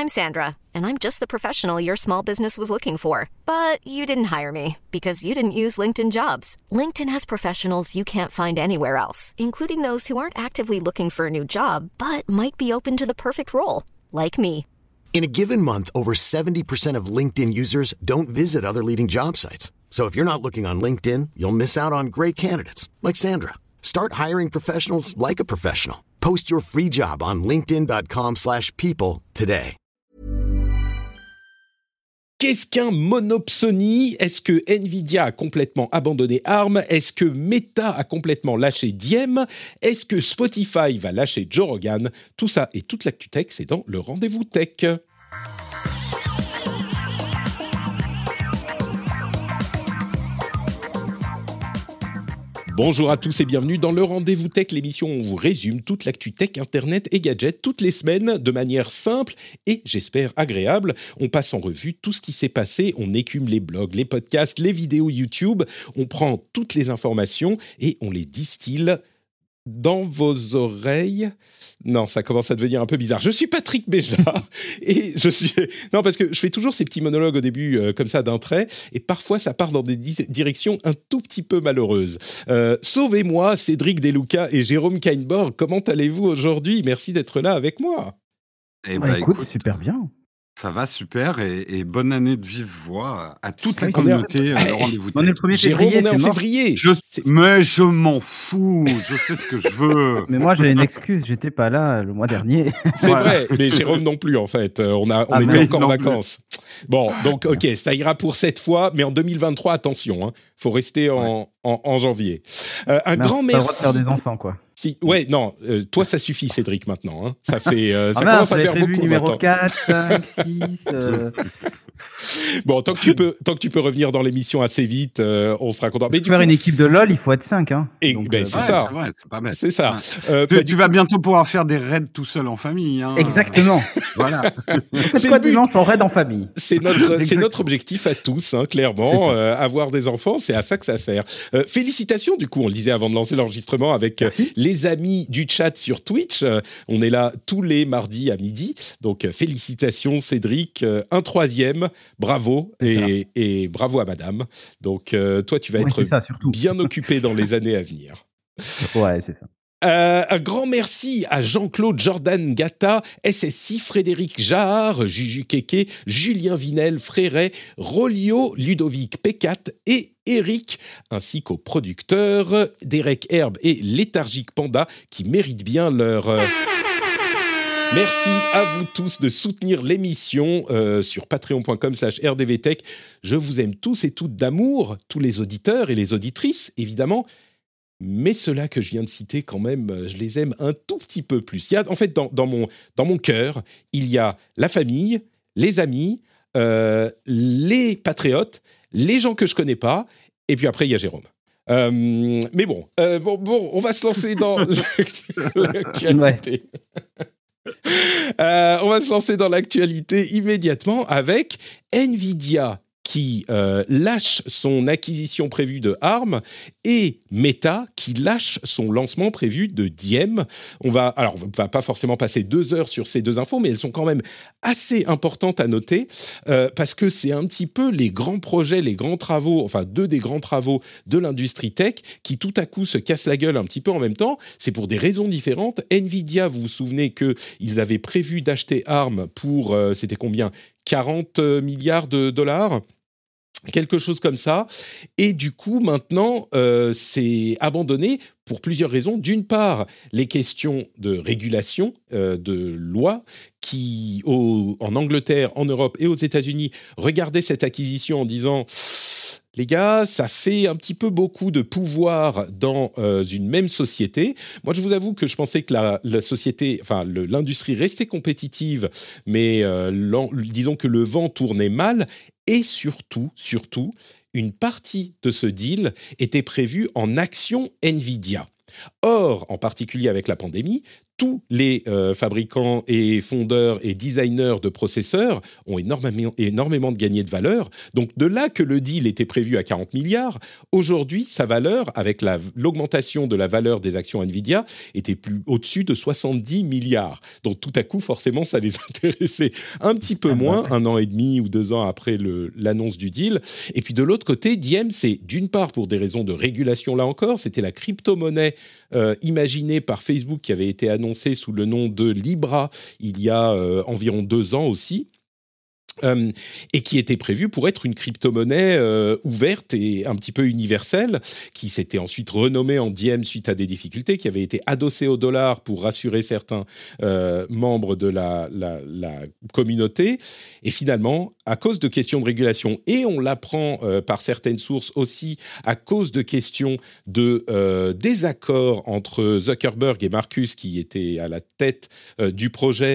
I'm Sandra, and I'm just the professional your small business was looking for. But you didn't hire me because you didn't use LinkedIn Jobs. LinkedIn has professionals you can't find anywhere else, including those who aren't actively looking for a new job, but might be open to the perfect role, like me. In a given month, over 70% of LinkedIn users don't visit other leading job sites. So if you're not looking on LinkedIn, you'll miss out on great candidates like Sandra. Start hiring professionals like a professional. Post your free job on linkedin.com/people today. Qu'est-ce qu'un monopsony ? Est-ce que Nvidia a complètement abandonné ARM ? Est-ce que Meta a complètement lâché Diem ? Est-ce que Spotify va lâcher Joe Rogan ? Tout ça et toute l'actu tech, c'est dans le Rendez-vous Tech. Bonjour à tous et bienvenue dans le Rendez-vous Tech, l'émission où on vous résume toute l'actu tech, internet et gadgets toutes les semaines de manière simple et, j'espère, agréable. On passe en revue tout ce qui s'est passé, on écume les blogs, les podcasts, les vidéos YouTube, on prend toutes les informations et on les distille dans vos oreilles. Non, ça commence à devenir un peu bizarre. Je suis Patrick Béja et je suis... Non, parce que je fais toujours ces petits monologues au début comme ça d'un trait et parfois ça part dans des directions un tout petit peu malheureuses. Sauvez-moi, Cédric Deluca et Jérôme Kainborg. Comment allez-vous aujourd'hui ? Merci d'être là avec moi. Eh ben, écoute, super bien. Ça va super et bonne année de vive voix à toute la communauté. Le Rendez-vous Tech. On est le 1er Jérôme, février, on est en c'est mort. février. Mais je m'en fous, je fais ce que je veux. Mais moi, j'ai une excuse, j'étais pas là le mois dernier. C'est vrai, mais Jérôme non plus en fait. On était encore en vacances. Bon, donc ok, ça ira pour cette fois, mais en 2023, attention, hein, faut rester en janvier. Un grand merci. Pas le droit de faire des enfants, quoi. Si, ouais, non, toi ça suffit Cédric maintenant. Hein. Ça fait, ça mince, commence à faire beaucoup numéro maintenant. 4, 5, 6... Bon, tant que tu peux revenir dans l'émission assez vite, on sera content. Mais pour faire une équipe de LOL, il faut être 5. Hein. Et donc, c'est ça. C'est vrai, c'est pas mal. C'est ça. Ouais. Tu vas bientôt pouvoir faire des raids tout seul en famille. Hein. Exactement. Voilà. C'est quoi dimanche en raid en famille ? C'est notre objectif à tous, hein, clairement. Avoir des enfants, c'est à ça que ça sert. Félicitations, du coup, on le disait avant de lancer l'enregistrement avec les amis du chat sur Twitch. On est là tous les mardis à midi. Donc, félicitations, Cédric. Un troisième. Bravo et bravo à madame. Donc, toi, tu vas être bien occupé dans les années à venir. Ouais, c'est ça. Un grand merci à Jean-Claude Jordan Gata, SSI Frédéric Jahar, Juju Keke, Julien Vinel, Fréret, Rolio, Ludovic Pécat et Eric, ainsi qu'aux producteurs Derek Herbe et Léthargique Panda qui méritent bien leur... Merci à vous tous de soutenir l'émission sur patreon.com/rdvtech. Je vous aime tous et toutes d'amour, tous les auditeurs et les auditrices, évidemment. Mais ceux-là que je viens de citer, quand même, je les aime un tout petit peu plus. Il y a, en fait, dans mon cœur, il y a la famille, les amis, les patriotes, les gens que je connais pas, et puis après, il y a Jérôme. Mais bon, on va se lancer dans l'actualité. On va se lancer dans l'actualité immédiatement avec Nvidia qui lâche son acquisition prévue de ARM et Meta qui lâche son lancement prévu de Diem. On va pas forcément passer 2 heures sur ces deux infos, mais elles sont quand même assez importantes à noter parce que c'est un petit peu les grands projets, les grands travaux, enfin 2 des grands travaux de l'industrie tech qui tout à coup se cassent la gueule un petit peu en même temps. C'est pour des raisons différentes. Nvidia, vous vous souvenez qu'ils avaient prévu d'acheter ARM pour, c'était combien ? 40 milliards de dollars, quelque chose comme ça. Et du coup, maintenant, c'est abandonné pour plusieurs raisons. D'une part, les questions de régulation, de loi, qui, en Angleterre, en Europe et aux États-Unis, regardaient cette acquisition en disant... Les gars, ça fait un petit peu beaucoup de pouvoir dans une même société. Moi, je vous avoue que je pensais que la société, enfin l'industrie restait compétitive, mais disons que le vent tournait mal. Et surtout, une partie de ce deal était prévue en actions Nvidia. Or, en particulier avec la pandémie, tous les fabricants et fondeurs et designers de processeurs ont énormément de gagnés de valeur. Donc, de là que le deal était prévu à 40 milliards, aujourd'hui, sa valeur, avec l'augmentation de la valeur des actions Nvidia, était plus au-dessus de 70 milliards. Donc, tout à coup, forcément, ça les intéressait un petit peu moins, 1 an et demi ou 2 ans après l'annonce du deal. Et puis, de l'autre côté, Diem, c'est d'une part pour des raisons de régulation, là encore, c'était la crypto-monnaie imaginée par Facebook qui avait été annoncée sous le nom de Libra il y a environ 2 ans aussi. Et qui était prévu pour être une crypto-monnaie ouverte et un petit peu universelle, qui s'était ensuite renommée en Diem suite à des difficultés, qui avait été adossée au dollar pour rassurer certains membres de la communauté. Et finalement, à cause de questions de régulation, et on l'apprend par certaines sources aussi, à cause de questions de désaccords entre Zuckerberg et Marcus, qui étaient à la tête du projet,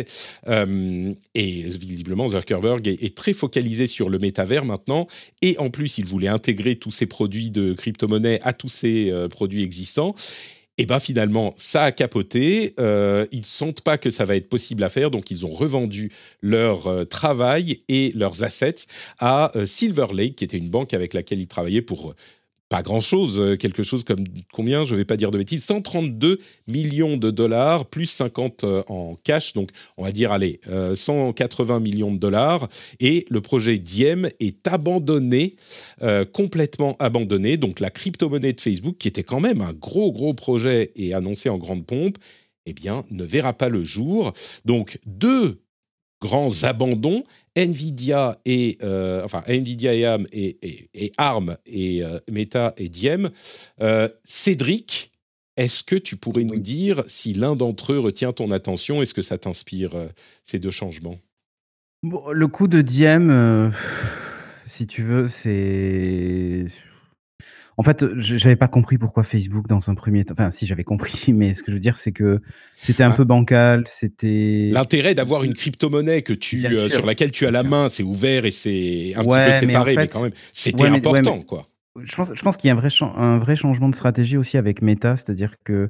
et visiblement Zuckerberg est très focalisé sur le métavers maintenant, et en plus il voulait intégrer tous ces produits de crypto-monnaie à tous ces produits existants. Et bien finalement, ça a capoté, ils ne sentent pas que ça va être possible à faire, donc ils ont revendu leur travail et leurs assets à Silver Lake, qui était une banque avec laquelle ils travaillaient pour pas grand-chose, quelque chose comme combien, je ne vais pas dire de bêtises, 132 millions de dollars, plus 50 en cash, donc on va dire, allez, 180 millions de dollars, et le projet Diem est abandonné, complètement abandonné, donc la crypto-monnaie de Facebook, qui était quand même un gros projet et annoncé en grande pompe, eh bien, ne verra pas le jour. Donc, 2 grands abandons, Nvidia et ARM et ARM et Meta et Diem. Cédric, est-ce que tu pourrais nous dire si l'un d'entre eux retient ton attention? Est-ce que ça t'inspire ces 2 changements? Bon, le coup de Diem, si tu veux, c'est... En fait, j'avais pas compris pourquoi Facebook dans un premier temps. Enfin, si, j'avais compris, mais ce que je veux dire, c'est que c'était un peu bancal. C'était l'intérêt d'avoir une crypto-monnaie que sur laquelle tu as la main, c'est ouvert et c'est un petit peu séparé, mais quand même, c'était important, quoi. Je pense qu'il y a un vrai changement de stratégie aussi avec Meta, c'est-à-dire que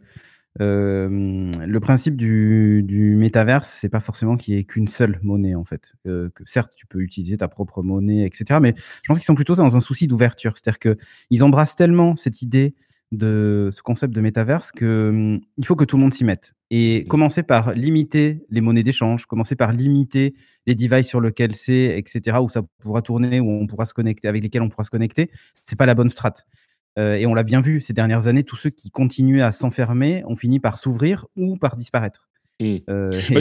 le principe du métaverse, c'est pas forcément qu'il y ait qu'une seule monnaie, en fait. Que certes, tu peux utiliser ta propre monnaie, etc. Mais je pense qu'ils sont plutôt dans un souci d'ouverture. C'est-à-dire qu'ils embrassent tellement cette idée de ce concept de métaverse qu'il faut que tout le monde s'y mette. Et commencer par limiter les monnaies d'échange, commencer par limiter les devices sur lesquels c'est, etc., où ça pourra tourner, où on pourra se connecter, avec lesquels on pourra se connecter, c'est pas la bonne strate. Et on l'a bien vu ces dernières années, tous ceux qui continuaient à s'enfermer ont fini par s'ouvrir ou par disparaître. Je ne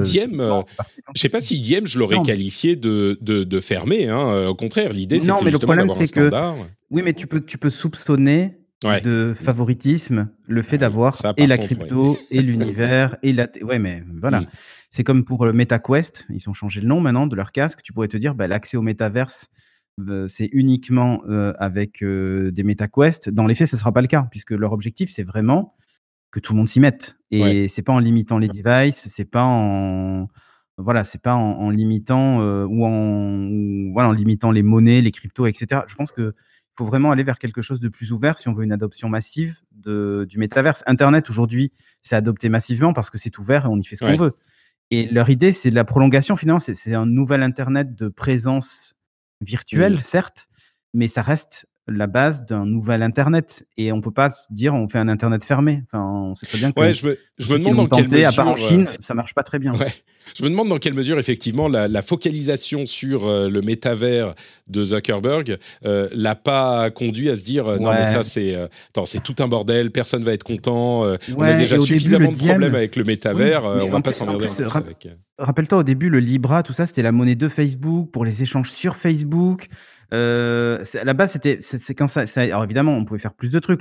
sais pas si Diem, je l'aurais qualifié de fermé. Hein. Au contraire, l'idée, c'était justement d'avoir un standard. Oui, mais tu peux soupçonner de favoritisme le fait d'avoir et la crypto, et l'univers, et la... Ouais, mais voilà. C'est comme pour MetaQuest, ils ont changé le nom maintenant de leur casque. Tu pourrais te dire, l'accès au métaverse, c'est uniquement avec des MetaQuest. Dans les faits, ce ne sera pas le cas, puisque leur objectif, c'est vraiment que tout le monde s'y mette. Et c'est pas en limitant les devices, c'est pas en limitant en limitant les monnaies, les cryptos, etc. Je pense qu'il faut vraiment aller vers quelque chose de plus ouvert si on veut une adoption massive du métaverse. Internet, aujourd'hui, c'est adopté massivement parce que c'est ouvert et on y fait ce qu'on veut. Et leur idée, c'est de la prolongation, finalement. C'est un nouvel Internet de présence virtuelle, certes, mais ça reste la base d'un nouvel Internet. Et on ne peut pas se dire on fait un Internet fermé. Enfin, on sait très bien que je me demande dans quelle mesure, à part en Chine, ça ne marche pas très bien. Je me demande dans quelle mesure, effectivement, la focalisation sur le métavers de Zuckerberg l'a pas conduit à se dire non, mais ça, c'est tout un bordel, personne ne va être content, on a déjà suffisamment de problèmes avec le métavers, on ne va pas s'emmerder en plus avec... Rappelle-toi, au début, le Libra, tout ça, c'était la monnaie de Facebook pour les échanges sur Facebook. À la base, c'est quand ça. Alors évidemment, on pouvait faire plus de trucs.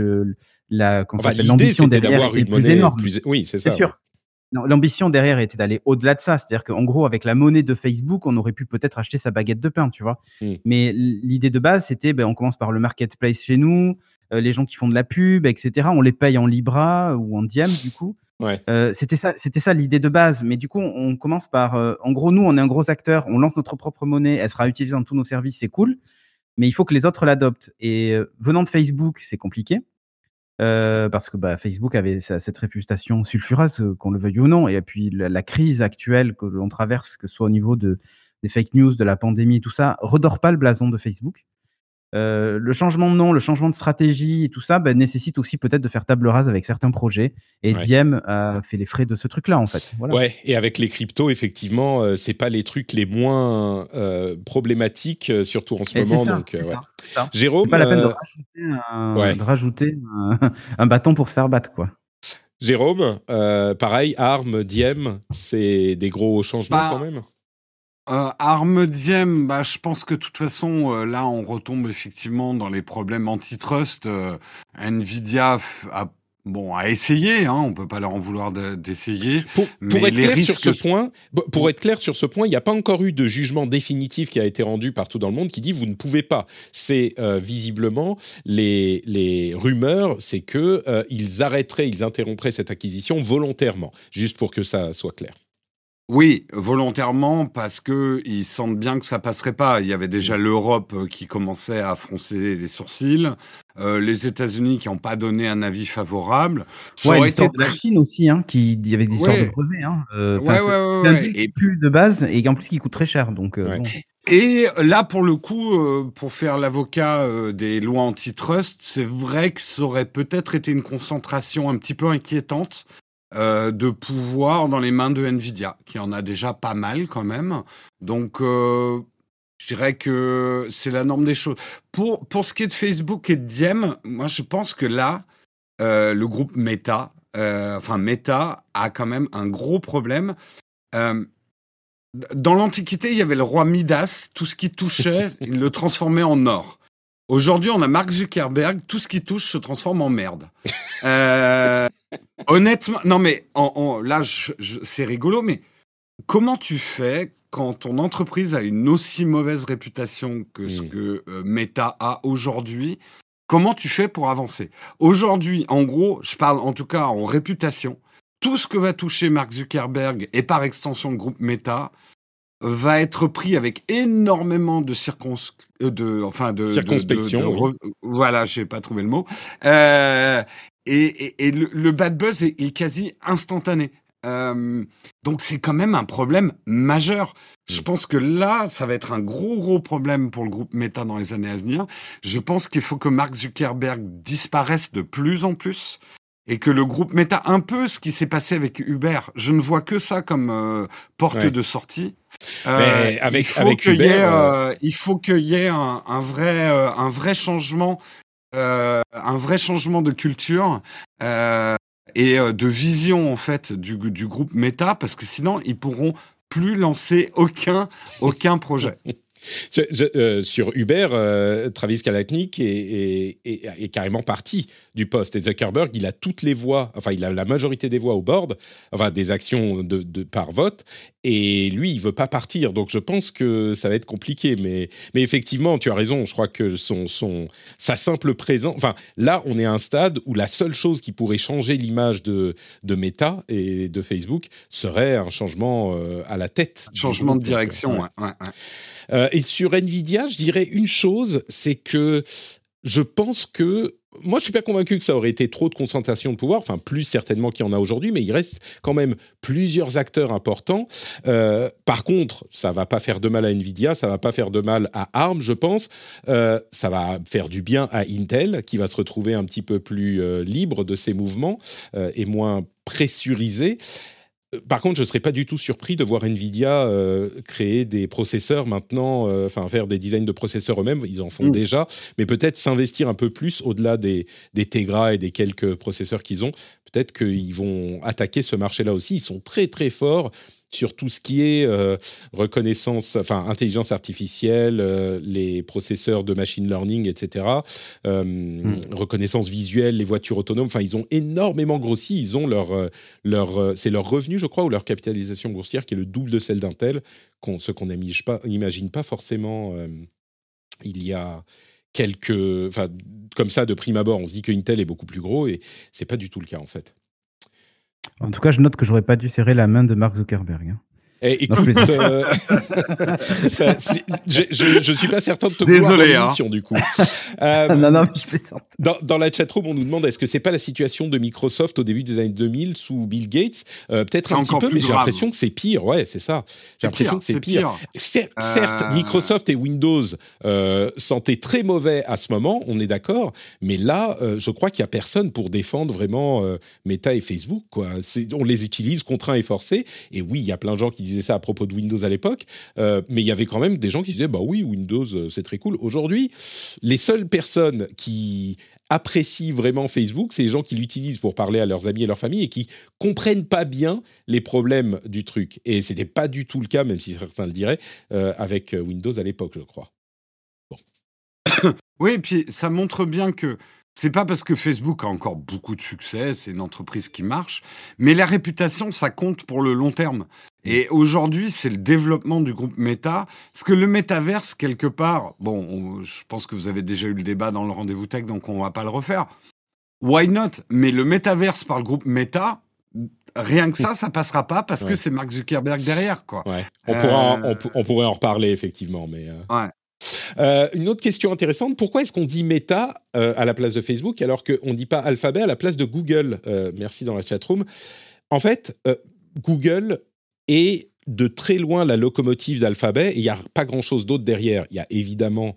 L'ambition derrière était plus énorme. Oui, c'est ça. C'est sûr. Non, l'ambition derrière était d'aller au-delà de ça. C'est-à-dire qu'en gros, avec la monnaie de Facebook, on aurait pu peut-être acheter sa baguette de pain, tu vois. Mais l'idée de base, c'était, on commence par le marketplace chez nous, les gens qui font de la pub, etc. On les paye en Libra ou en Diem, du coup. C'était ça l'idée de base. Mais du coup, on commence par... en gros, nous, on est un gros acteur. On lance notre propre monnaie. Elle sera utilisée dans tous nos services. C'est cool. Mais il faut que les autres l'adoptent. Et venant de Facebook, c'est compliqué. parce que Facebook avait cette réputation sulfureuse, qu'on le veuille ou non. Et puis la crise actuelle que l'on traverse, que ce soit au niveau des fake news, de la pandémie, tout ça, redore pas le blason de Facebook. Le changement de nom, le changement de stratégie et tout ça, nécessite aussi peut-être de faire table rase avec certains projets. Et Diem a fait les frais de ce truc-là, en fait. Voilà. Ouais, et avec les cryptos, effectivement, c'est pas les trucs les moins problématiques, surtout en ce moment. C'est donc, ça. Jérôme, c'est pas la peine de rajouter un bâton pour se faire battre, quoi. Jérôme, pareil, ARM, Diem, c'est des gros changements quand même. ARM Diem, je pense que de toute façon, là, on retombe effectivement dans les problèmes antitrust. Nvidia a essayé, hein, on peut pas leur en vouloir d'essayer. Pour être clair sur ce point, il n'y a pas encore eu de jugement définitif qui a été rendu partout dans le monde qui dit vous ne pouvez pas. C'est visiblement les rumeurs, c'est que ils interrompraient cette acquisition volontairement, juste pour que ça soit clair. Oui, volontairement, parce que ils sentent bien que ça passerait pas. Il y avait déjà l'Europe qui commençait à froncer les sourcils, les États-Unis qui n'ont pas donné un avis favorable. L'histoire de la Chine aussi, hein, il y avait des histoires de brevets. Hein. C'est un deal qui pue de base et en plus qui coûte très cher. Donc, bon. Et là, pour le coup, pour faire l'avocat des lois antitrust, c'est vrai que ça aurait peut-être été une concentration un petit peu inquiétante. De pouvoir dans les mains de Nvidia, qui en a déjà pas mal quand même. Donc, je dirais que c'est la norme des choses. Pour ce qui est de Facebook et de Diem, moi, je pense que là, le groupe Meta a quand même un gros problème. Dans l'Antiquité, il y avait le roi Midas. Tout ce qui touchait, il le transformait en or. Aujourd'hui, on a Mark Zuckerberg. Tout ce qui touche se transforme en merde. Honnêtement, non mais là, c'est rigolo, mais comment tu fais quand ton entreprise a une aussi mauvaise réputation que ce que Meta a aujourd'hui? Comment tu fais pour avancer? Aujourd'hui, en gros, je parle en tout cas en réputation, tout ce que va toucher Mark Zuckerberg et par extension le groupe Meta va être pris avec énormément de circonspection. Voilà, j'ai pas trouvé le mot. Et le bad buzz est quasi instantané. Donc c'est quand même un problème majeur. Je pense que là, ça va être un gros problème pour le groupe Meta dans les années à venir. Je pense qu'il faut que Mark Zuckerberg disparaisse de plus en plus et que le groupe Meta, un peu ce qui s'est passé avec Uber, je ne vois que ça comme porte de sortie. Il faut qu'il y ait un vrai changement, un vrai changement de culture et de vision en fait du groupe Meta, parce que sinon ils pourront plus lancer aucun projet. Sur Uber, Travis Kalanick est carrément parti du poste. Et Zuckerberg, il a toutes les voix, enfin, il a la majorité des voix au board, enfin, des actions par vote. Et lui, il veut pas partir. Donc, je pense que ça va être compliqué. Mais effectivement, tu as raison. Je crois que sa simple présence... Enfin, là, on est à un stade où la seule chose qui pourrait changer l'image de Meta et de Facebook serait un changement à la tête. Changement de direction, ouais. Et sur Nvidia, je dirais une chose, c'est que je pense que... Moi, je ne suis pas convaincu que ça aurait été trop de concentration de pouvoir, enfin plus certainement qu'il y en a aujourd'hui, mais il reste quand même plusieurs acteurs importants. Par contre, ça ne va pas faire de mal à Nvidia, ça ne va pas faire de mal à ARM, je pense. Ça va faire du bien à Intel, qui va se retrouver un petit peu plus libre de ses mouvements et moins pressurisé. Par contre, je ne serais pas du tout surpris de voir Nvidia créer des processeurs maintenant, faire des designs de processeurs eux-mêmes, ils en font déjà, mais peut-être s'investir un peu plus au-delà des Tegra et des quelques processeurs qu'ils ont. Peut-être qu'ils vont attaquer ce marché-là aussi. Ils sont très très forts sur tout ce qui est intelligence artificielle, les processeurs de machine learning, etc., reconnaissance visuelle, les voitures autonomes. Enfin, ils ont énormément grossi. Ils ont c'est leur revenu, je crois, ou leur capitalisation boursière qui est le double de celle d'Intel, ce qu'on n'imagine pas forcément il y a comme ça, de prime abord, on se dit que Intel est beaucoup plus gros et c'est pas du tout le cas, en fait. En tout cas, je note que j'aurais pas dû serrer la main de Mark Zuckerberg. Hein. Eh, Non, je écoute, plaisante. je suis pas certain de te Désolé, voir dans hein. l'émission du coup. Non, mais je plaisante. Dans la chatroom, on nous demande est-ce que c'est pas la situation de Microsoft au début des années 2000 sous Bill Gates. Peut-être C'est un petit encore peu, plus mais j'ai grave. l'impression que c'est pire. Ouais, c'est ça. J'ai l'impression que c'est pire. Certes, Euh, Microsoft et Windows sentaient très mauvais à ce moment, on est d'accord. Mais là, je crois qu'il y a personne pour défendre vraiment Meta et Facebook, quoi. On les utilise contraints et forcés. Et oui, il y a plein de gens qui disaient ça à propos de Windows à l'époque. Mais il y avait quand même des gens qui disaient bah oui, Windows, c'est très cool. Aujourd'hui, les seules personnes qui apprécient vraiment Facebook, c'est les gens qui l'utilisent pour parler à leurs amis et leur famille et qui comprennent pas bien les problèmes du truc. Et c'était pas du tout le cas, même si certains le diraient, avec Windows à l'époque, je crois. Oui, et puis ça montre bien que c'est pas parce que Facebook a encore beaucoup de succès, c'est une entreprise qui marche, mais la réputation, ça compte pour le long terme. Et aujourd'hui, c'est le développement du groupe Meta. Parce que le métaverse, quelque part, je pense que vous avez déjà eu le débat dans le rendez-vous tech, donc on va pas le refaire. Why not? Mais le métaverse par le groupe Meta, rien que ça passera pas parce que Ouais. c'est Mark Zuckerberg derrière, quoi. Ouais. Euh, On pourrait en reparler, effectivement. Mais, Ouais. une autre question intéressante, pourquoi est-ce qu'on dit Meta à la place de Facebook alors qu'on ne dit pas Alphabet à la place de Google? Merci dans la chatroom. En fait, Google est de très loin la locomotive d'Alphabet et il n'y a pas grand-chose d'autre derrière. Il y a évidemment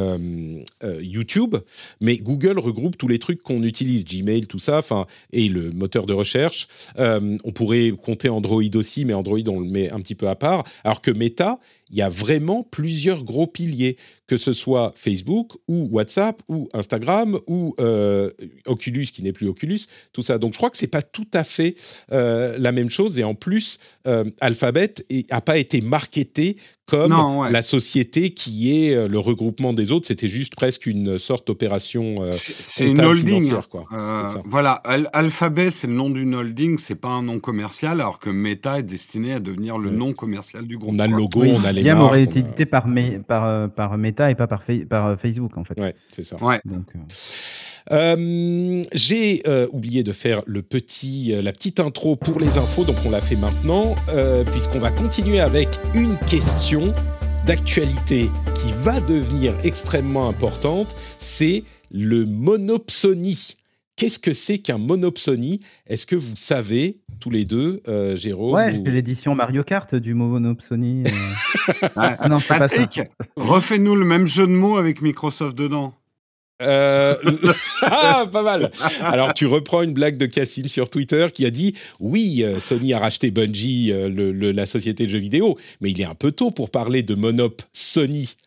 YouTube, mais Google regroupe tous les trucs qu'on utilise, Gmail, tout ça, et le moteur de recherche. On pourrait compter Android aussi, mais Android, on le met un petit peu à part. Alors que Meta, il y a vraiment plusieurs gros piliers, que ce soit Facebook ou WhatsApp ou Instagram ou Oculus, qui n'est plus Oculus, tout ça. Donc, je crois que c'est pas tout à fait la même chose. Et en plus, Alphabet n'a pas été marketé comme la société qui est le regroupement des autres. C'était juste presque une sorte d'opération c'est une holding. financière, quoi. Voilà, Alphabet, c'est le nom d'une holding, c'est pas un nom commercial, alors que Meta est destiné à devenir le nom commercial du groupe. On a le logo, Oui, on a les Diam marques. aurait été édité par Meta et pas par Facebook, en fait. Ouais, c'est ça. Ouais. Donc, J'ai oublié de faire la petite intro pour les infos, donc on l'a fait maintenant, puisqu'on va continuer avec une question d'actualité qui va devenir extrêmement importante, c'est le monopsony. Qu'est-ce que c'est qu'un monopsony? Est-ce que vous savez, tous les deux, Jérôme? ouais, j'ai l'édition Mario Kart du monopsony. Ah non, c'est pas ça. Patrick, refais-nous le même jeu de mots avec Microsoft dedans. Pas mal. Alors tu reprends une blague de Cassim sur Twitter qui a dit oui, Sony a racheté Bungie, la société de jeux vidéo, mais il est un peu tôt pour parler de Monop Sony.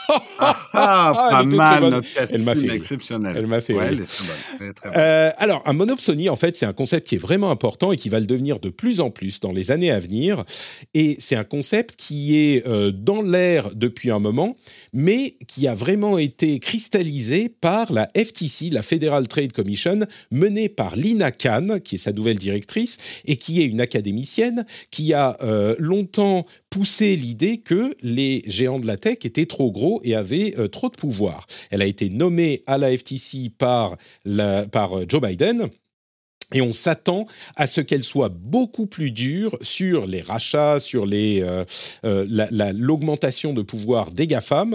Pas mal, notre Elle m'a fait Cassim rire. exceptionnelle. Elle m'a fait rire. Elle est très bonne. Elle est très bonne. Alors, un monopsony, en fait, c'est un concept qui est vraiment important et qui va le devenir de plus en plus dans les années à venir. Et c'est un concept qui est dans l'air depuis un moment, mais qui a vraiment été cristallisé par la FTC, la Federal Trade Commission, menée par Lina Khan, qui est sa nouvelle directrice, et qui est une académicienne qui a longtemps poussé l'idée que les géants de la tech étaient trop gros et avaient trop de pouvoir. Elle a été nommée à la FTC par Joe Biden. Et on s'attend à ce qu'elle soit beaucoup plus dure sur les rachats, sur l'augmentation de pouvoir des GAFAM.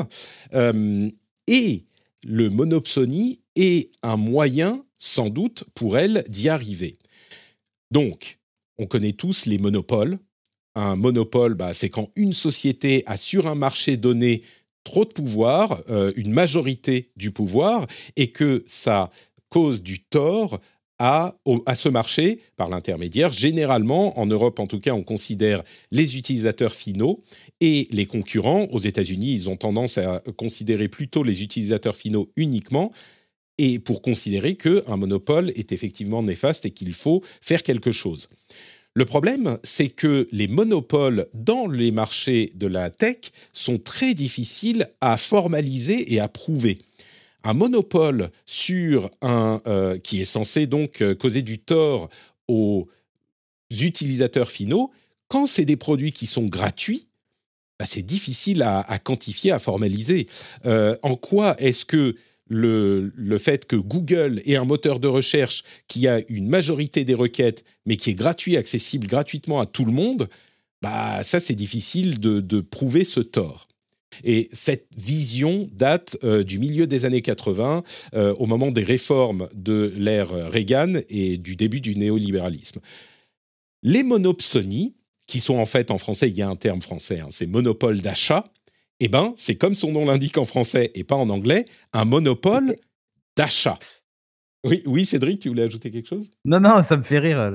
Et le monopsony est un moyen, sans doute, pour elle d'y arriver. Donc, on connaît tous les monopoles. Un monopole, c'est quand une société a sur un marché donné trop de pouvoir, une majorité du pouvoir, et que ça cause du tort à ce marché par l'intermédiaire. Généralement, en Europe en tout cas, on considère les utilisateurs finaux et les concurrents. Aux États-Unis, ils ont tendance à considérer plutôt les utilisateurs finaux uniquement, et pour considérer qu'un monopole est effectivement néfaste et qu'il faut faire quelque chose. Le problème, c'est que les monopoles dans les marchés de la tech sont très difficiles à formaliser et à prouver. Un monopole sur qui est censé donc causer du tort aux utilisateurs finaux, quand c'est des produits qui sont gratuits, c'est difficile à quantifier, à formaliser. En quoi est-ce que le fait que Google ait un moteur de recherche qui a une majorité des requêtes, mais qui est gratuit, accessible gratuitement à tout le monde, bah ça c'est difficile de prouver ce tort. Et cette vision date du milieu des années 80, au moment des réformes de l'ère Reagan et du début du néolibéralisme. Les monopsonies, qui sont en fait en français, il y a un terme français, c'est monopole d'achat, eh ben, c'est comme son nom l'indique en français et pas en anglais, un monopole d'achat. Oui, Cédric, tu voulais ajouter quelque chose ? Non, ça me fait rire.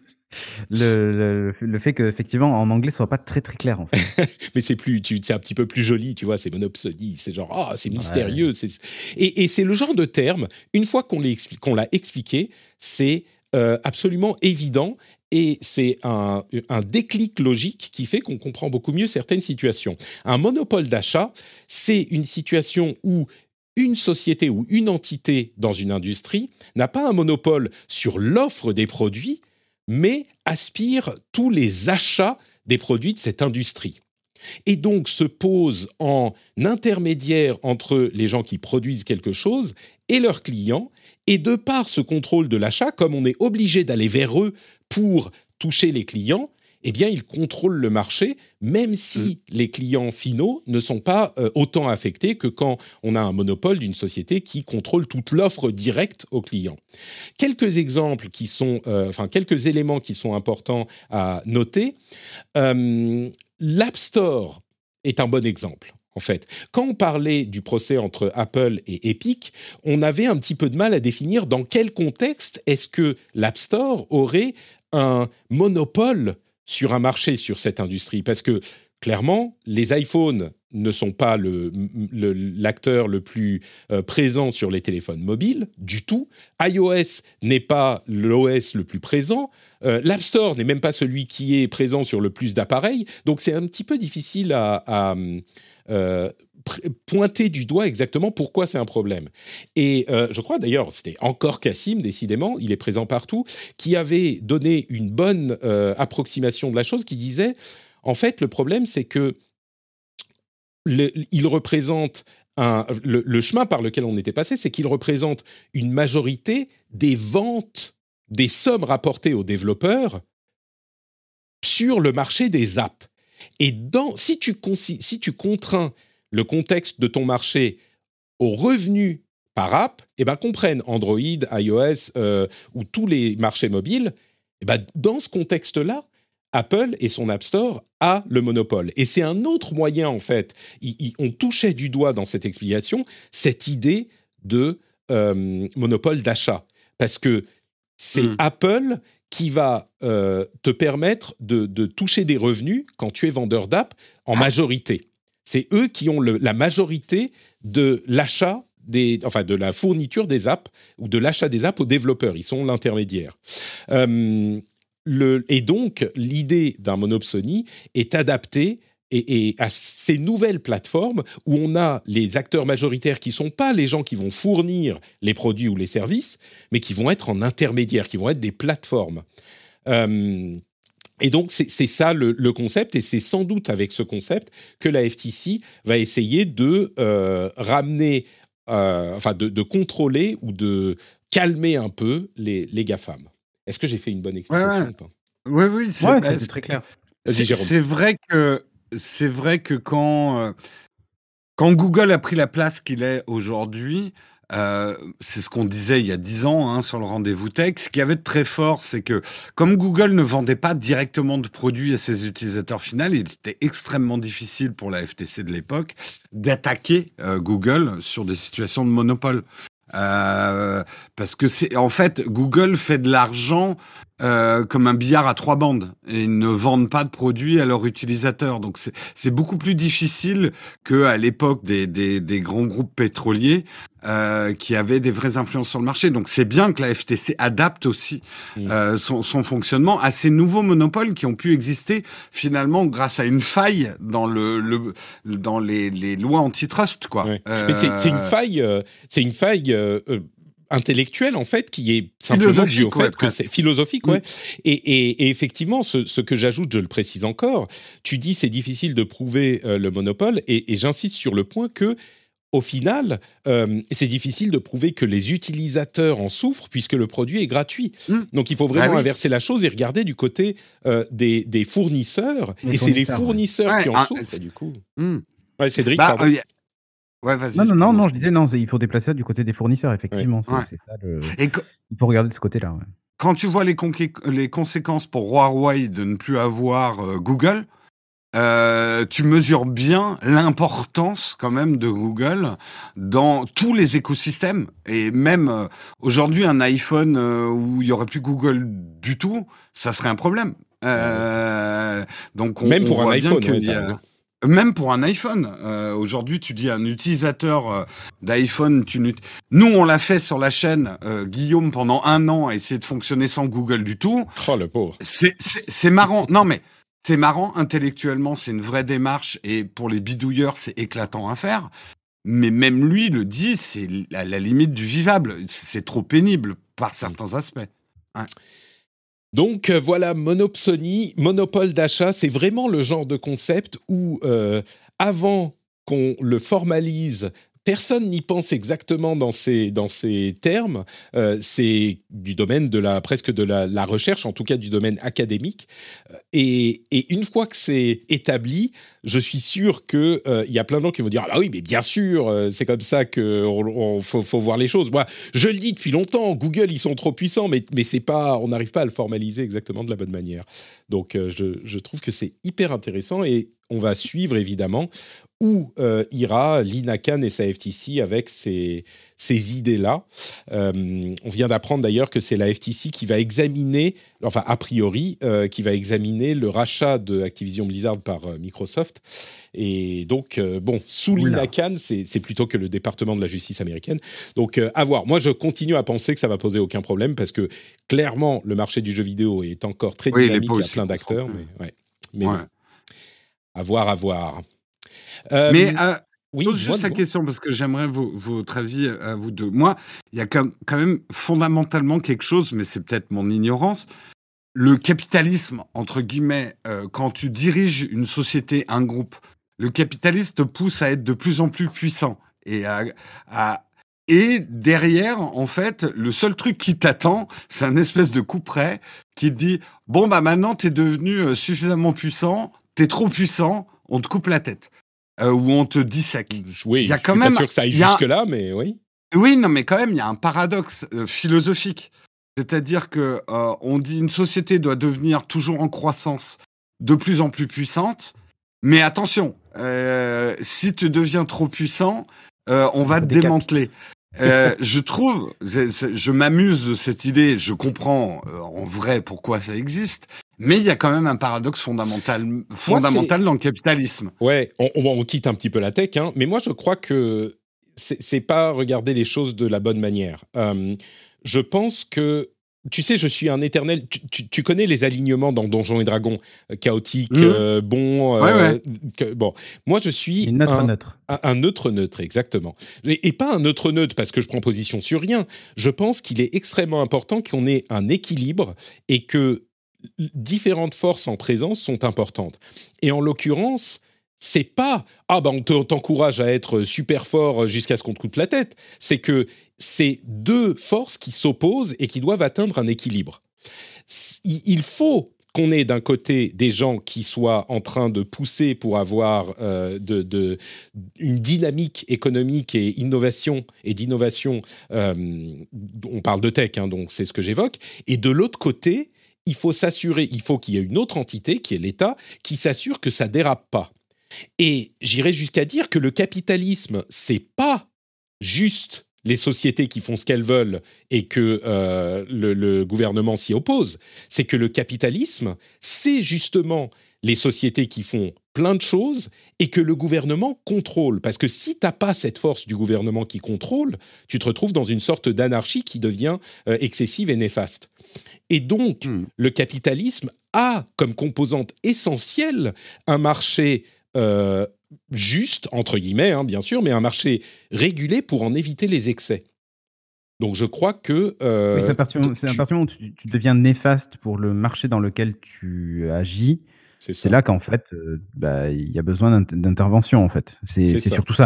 Le fait qu'effectivement, en anglais, ce soit pas très très clair en fait. Mais c'est un petit peu plus joli, tu vois, c'est monopsony, c'est genre, c'est mystérieux. Ouais. Et c'est le genre de terme, une fois qu'on l'a expliqué, c'est absolument évident et c'est un déclic logique qui fait qu'on comprend beaucoup mieux certaines situations. Un monopole d'achat, c'est une situation où une société ou une entité dans une industrie n'a pas un monopole sur l'offre des produits, mais aspire tous les achats des produits de cette industrie. Et donc se pose en intermédiaire entre les gens qui produisent quelque chose et leurs clients. Et de par ce contrôle de l'achat, comme on est obligé d'aller vers eux pour toucher les clients, eh bien, ils contrôlent le marché, même si les clients finaux ne sont pas autant affectés que quand on a un monopole d'une société qui contrôle toute l'offre directe aux clients. Quelques exemples quelques éléments qui sont importants à noter. L'App Store est un bon exemple. En fait, quand on parlait du procès entre Apple et Epic, on avait un petit peu de mal à définir dans quel contexte est-ce que l'App Store aurait un monopole sur un marché, sur cette industrie. Parce que, clairement, les iPhones ne sont pas l'acteur le plus présent sur les téléphones mobiles, du tout. iOS n'est pas l'OS le plus présent. L'App Store n'est même pas celui qui est présent sur le plus d'appareils. Donc, c'est un petit peu difficile à pointer du doigt exactement pourquoi c'est un problème. Et je crois d'ailleurs, c'était encore Cassim, décidément, il est présent partout, qui avait donné une bonne approximation de la chose, qui disait, en fait, le problème, c'est que il représente le chemin par lequel on était passé, c'est qu'il représente une majorité des ventes, des sommes rapportées aux développeurs sur le marché des apps. Et si tu contrains le contexte de ton marché aux revenus par app, qu'on prenne Android, iOS ou tous les marchés mobiles, dans ce contexte-là, Apple et son App Store a le monopole. Et c'est un autre moyen, en fait. On touchait du doigt dans cette explication cette idée de monopole d'achat. Parce que c'est Apple qui va te permettre de toucher des revenus quand tu es vendeur d'app en majorité. C'est eux qui ont la majorité de l'achat de la fourniture des apps ou de l'achat des apps aux développeurs. Ils sont l'intermédiaire. Et donc, l'idée d'un monopsony est adaptée et à ces nouvelles plateformes où on a les acteurs majoritaires qui ne sont pas les gens qui vont fournir les produits ou les services, mais qui vont être en intermédiaire, qui vont être des plateformes. Et donc, c'est ça le concept, et c'est sans doute avec ce concept que la FTC va essayer de ramener, de contrôler ou de calmer un peu les GAFAM. Est-ce que j'ai fait une bonne explication ou pas ? Oui, c'est très clair. C'est vrai que quand Google a pris la place qu'il est aujourd'hui, c'est ce qu'on disait il y a 10 ans sur le rendez-vous tech. Ce qu'il y avait de très fort, c'est que comme Google ne vendait pas directement de produits à ses utilisateurs finaux, il était extrêmement difficile pour la FTC de l'époque d'attaquer Google sur des situations de monopole. Parce que en fait, Google fait de l'argent comme un billard à 3 bandes et ils ne vendent pas de produits à leurs utilisateurs. Donc c'est beaucoup plus difficile qu'à l'époque des grands groupes pétroliers qui avaient des vraies influences sur le marché. Donc c'est bien que la FTC adapte aussi son fonctionnement à ces nouveaux monopoles qui ont pu exister finalement grâce à une faille dans dans les lois antitrust, quoi. Ouais. Mais c'est une faille intellectuelle, en fait, qui est simplement due au fait que c'est philosophique, ouais. Et effectivement, ce que j'ajoute, je le précise encore, tu dis c'est difficile de prouver le monopole, et j'insiste sur le point que au final, c'est difficile de prouver que les utilisateurs en souffrent puisque le produit est gratuit. Donc, il faut vraiment inverser la chose et regarder du côté des fournisseurs. Et c'est les fournisseurs qui en souffrent, du coup. Ouais, Cédric, pardon. Ouais, vas-y. Non, je disais, il faut déplacer ça du côté des fournisseurs, effectivement. C'est ça il faut regarder de ce côté-là. Ouais. Quand tu vois les conséquences pour Huawei de ne plus avoir Google, tu mesures bien l'importance quand même de Google dans tous les écosystèmes. Et même aujourd'hui, un iPhone où il n'y aurait plus Google du tout, ça serait un problème. Donc même pour un iPhone, même pour un iPhone. Aujourd'hui, tu dis à un utilisateur d'iPhone, nous, on l'a fait sur la chaîne, Guillaume, pendant 1 an, a essayé de fonctionner sans Google du tout. Oh, le pauvre. C'est marrant. Non, mais c'est marrant. Intellectuellement, c'est une vraie démarche. Et pour les bidouilleurs, c'est éclatant à faire. Mais même lui le dit, c'est à la limite du vivable. C'est trop pénible par certains aspects. Ouais. Donc voilà, Monopsony, monopole d'achat, c'est vraiment le genre de concept où avant qu'on le formalise, personne n'y pense exactement dans ces termes. C'est du domaine presque de la recherche, en tout cas du domaine académique. Et une fois que c'est établi, je suis sûr qu'il y a plein de gens qui vont dire « Ah bah oui, mais bien sûr, c'est comme ça qu'il faut voir les choses. » Moi, je le dis depuis longtemps, Google, ils sont trop puissants, mais c'est pas, on n'arrive pas à le formaliser exactement de la bonne manière. Donc, je trouve que c'est hyper intéressant et on va suivre, évidemment, où ira Lina Khan et sa FTC avec ces idées-là. On vient d'apprendre d'ailleurs que c'est la FTC qui va examiner, enfin a priori, qui va examiner le rachat de Activision Blizzard par Microsoft. Et donc, sous Lina Khan, c'est plutôt que le département de la justice américaine. Donc, à voir. Moi, je continue à penser que ça va poser aucun problème parce que, clairement, le marché du jeu vidéo est encore très dynamique, il y a plein d'acteurs. Mais bon, à voir. Mais oui, pose juste la question parce que j'aimerais votre avis à vous deux. Moi, il y a quand même fondamentalement quelque chose, mais c'est peut-être mon ignorance. Le capitalisme, entre guillemets, quand tu diriges une société, un groupe, le capitalisme te pousse à être de plus en plus puissant. Et derrière, en fait, le seul truc qui t'attend, c'est un espèce de coup près qui te dit « Bon, bah maintenant, t'es devenu suffisamment puissant, t'es trop puissant, on te coupe la tête. » Où on te dissèque. Oui, je suis pas sûr que ça aille jusque-là, mais oui. Oui, non, mais quand même, il y a un paradoxe philosophique. C'est-à-dire que on dit une société doit devenir toujours en croissance, de plus en plus puissante. Mais attention, si tu deviens trop puissant, on va te démanteler. Je m'amuse de cette idée. Je comprends en vrai pourquoi ça existe. Mais il y a quand même un paradoxe fondamental dans le capitalisme. Ouais, on quitte un petit peu la tech, hein, mais moi je crois que c'est pas regarder les choses de la bonne manière. Je pense que, tu sais, je suis un éternel. Tu connais les alignements dans Donjons et Dragons, chaotique, bon. Bon, moi je suis un neutre, exactement. Et pas un neutre parce que je prends position sur rien. Je pense qu'il est extrêmement important qu'on ait un équilibre et que différentes forces en présence sont importantes. Et en l'occurrence, c'est pas on t'encourage à être super fort jusqu'à ce qu'on te coupe la tête. C'est que c'est deux forces qui s'opposent et qui doivent atteindre un équilibre. Il faut qu'on ait d'un côté des gens qui soient en train de pousser pour avoir une dynamique économique et d'innovation. On parle de tech, hein, donc c'est ce que j'évoque. Et de l'autre côté, il faut qu'il y ait une autre entité, qui est l'État, qui s'assure que ça dérape pas. Et j'irais jusqu'à dire que le capitalisme, c'est pas juste les sociétés qui font ce qu'elles veulent et que le gouvernement s'y oppose. C'est que le capitalisme, c'est justement les sociétés qui font plein de choses et que le gouvernement contrôle. Parce que si tu n'as pas cette force du gouvernement qui contrôle, tu te retrouves dans une sorte d'anarchie qui devient excessive et néfaste. Et donc, le capitalisme a comme composante essentielle un marché juste, entre guillemets, hein, bien sûr, mais un marché régulé pour en éviter les excès. Donc, je crois que... oui, c'est à partir du moment où tu deviens néfaste pour le marché dans lequel tu agis, c'est là qu'en fait, il y a besoin d'intervention, en fait. C'est surtout ça.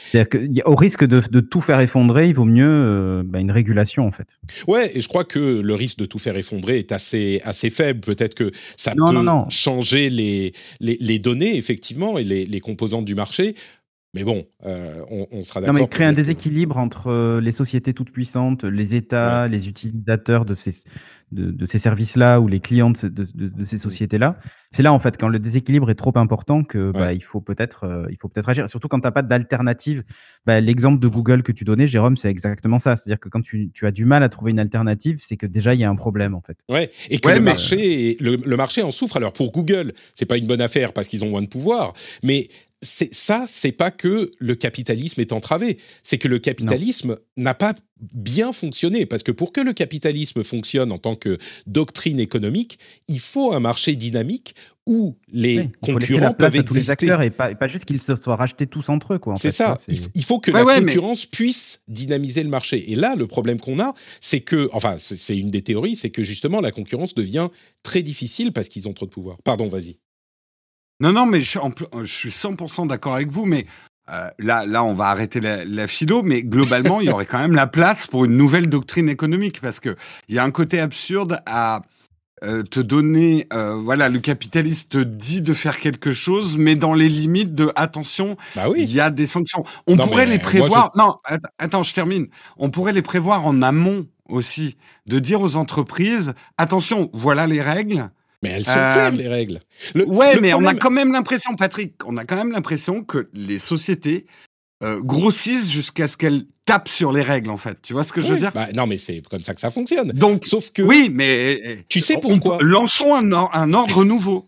C'est-à-dire qu'au risque de tout faire effondrer, il vaut mieux une régulation, en fait. Ouais, et je crois que le risque de tout faire effondrer est assez faible. Peut-être que ça peut Non. changer les données, effectivement, et les composantes du marché. Mais bon, on sera d'accord. Non, mais créer un déséquilibre entre les sociétés toutes puissantes, les États, les utilisateurs de ces services-là ou les clients de ces sociétés-là. C'est là, en fait, quand le déséquilibre est trop important que il faut peut-être agir. Surtout quand tu n'as pas d'alternative. L'exemple de Google que tu donnais, Jérôme, c'est exactement ça. C'est-à-dire que quand tu as du mal à trouver une alternative, c'est que déjà, il y a un problème, en fait. Ouais, et que le marché en souffre. Alors, pour Google, c'est pas une bonne affaire parce qu'ils ont moins de pouvoir, mais c'est pas que le capitalisme est entravé, c'est que le capitalisme n'a pas bien fonctionné. Parce que pour que le capitalisme fonctionne en tant que doctrine économique, il faut un marché dynamique où les concurrents peuvent exister. À tous les acteurs et pas juste qu'ils se soient rachetés tous entre eux. C'est ça. Il faut que la concurrence puisse dynamiser le marché. Et là, le problème qu'on a, c'est que, enfin, c'est une des théories, c'est que justement, la concurrence devient très difficile parce qu'ils ont trop de pouvoir. Pardon, vas-y. Non, mais je suis 100% d'accord avec vous, mais là, on va arrêter la philo, mais globalement, il y aurait quand même la place pour une nouvelle doctrine économique, parce qu'il y a un côté absurde à te donner... le capitaliste te dit de faire quelque chose, mais dans les limites de, attention, il y a des sanctions. On pourrait les prévoir... Non, attends, je termine. On pourrait les prévoir en amont aussi, de dire aux entreprises, attention, voilà les règles. Mais elles sont claires, les règles. On a quand même l'impression, Patrick, que les sociétés grossissent jusqu'à ce qu'elles tapent sur les règles, en fait. Tu vois ce que je veux dire ? Non, mais c'est comme ça que ça fonctionne. Donc, sauf que... Oui, mais... Tu sais pourquoi ? Lançons un ordre nouveau.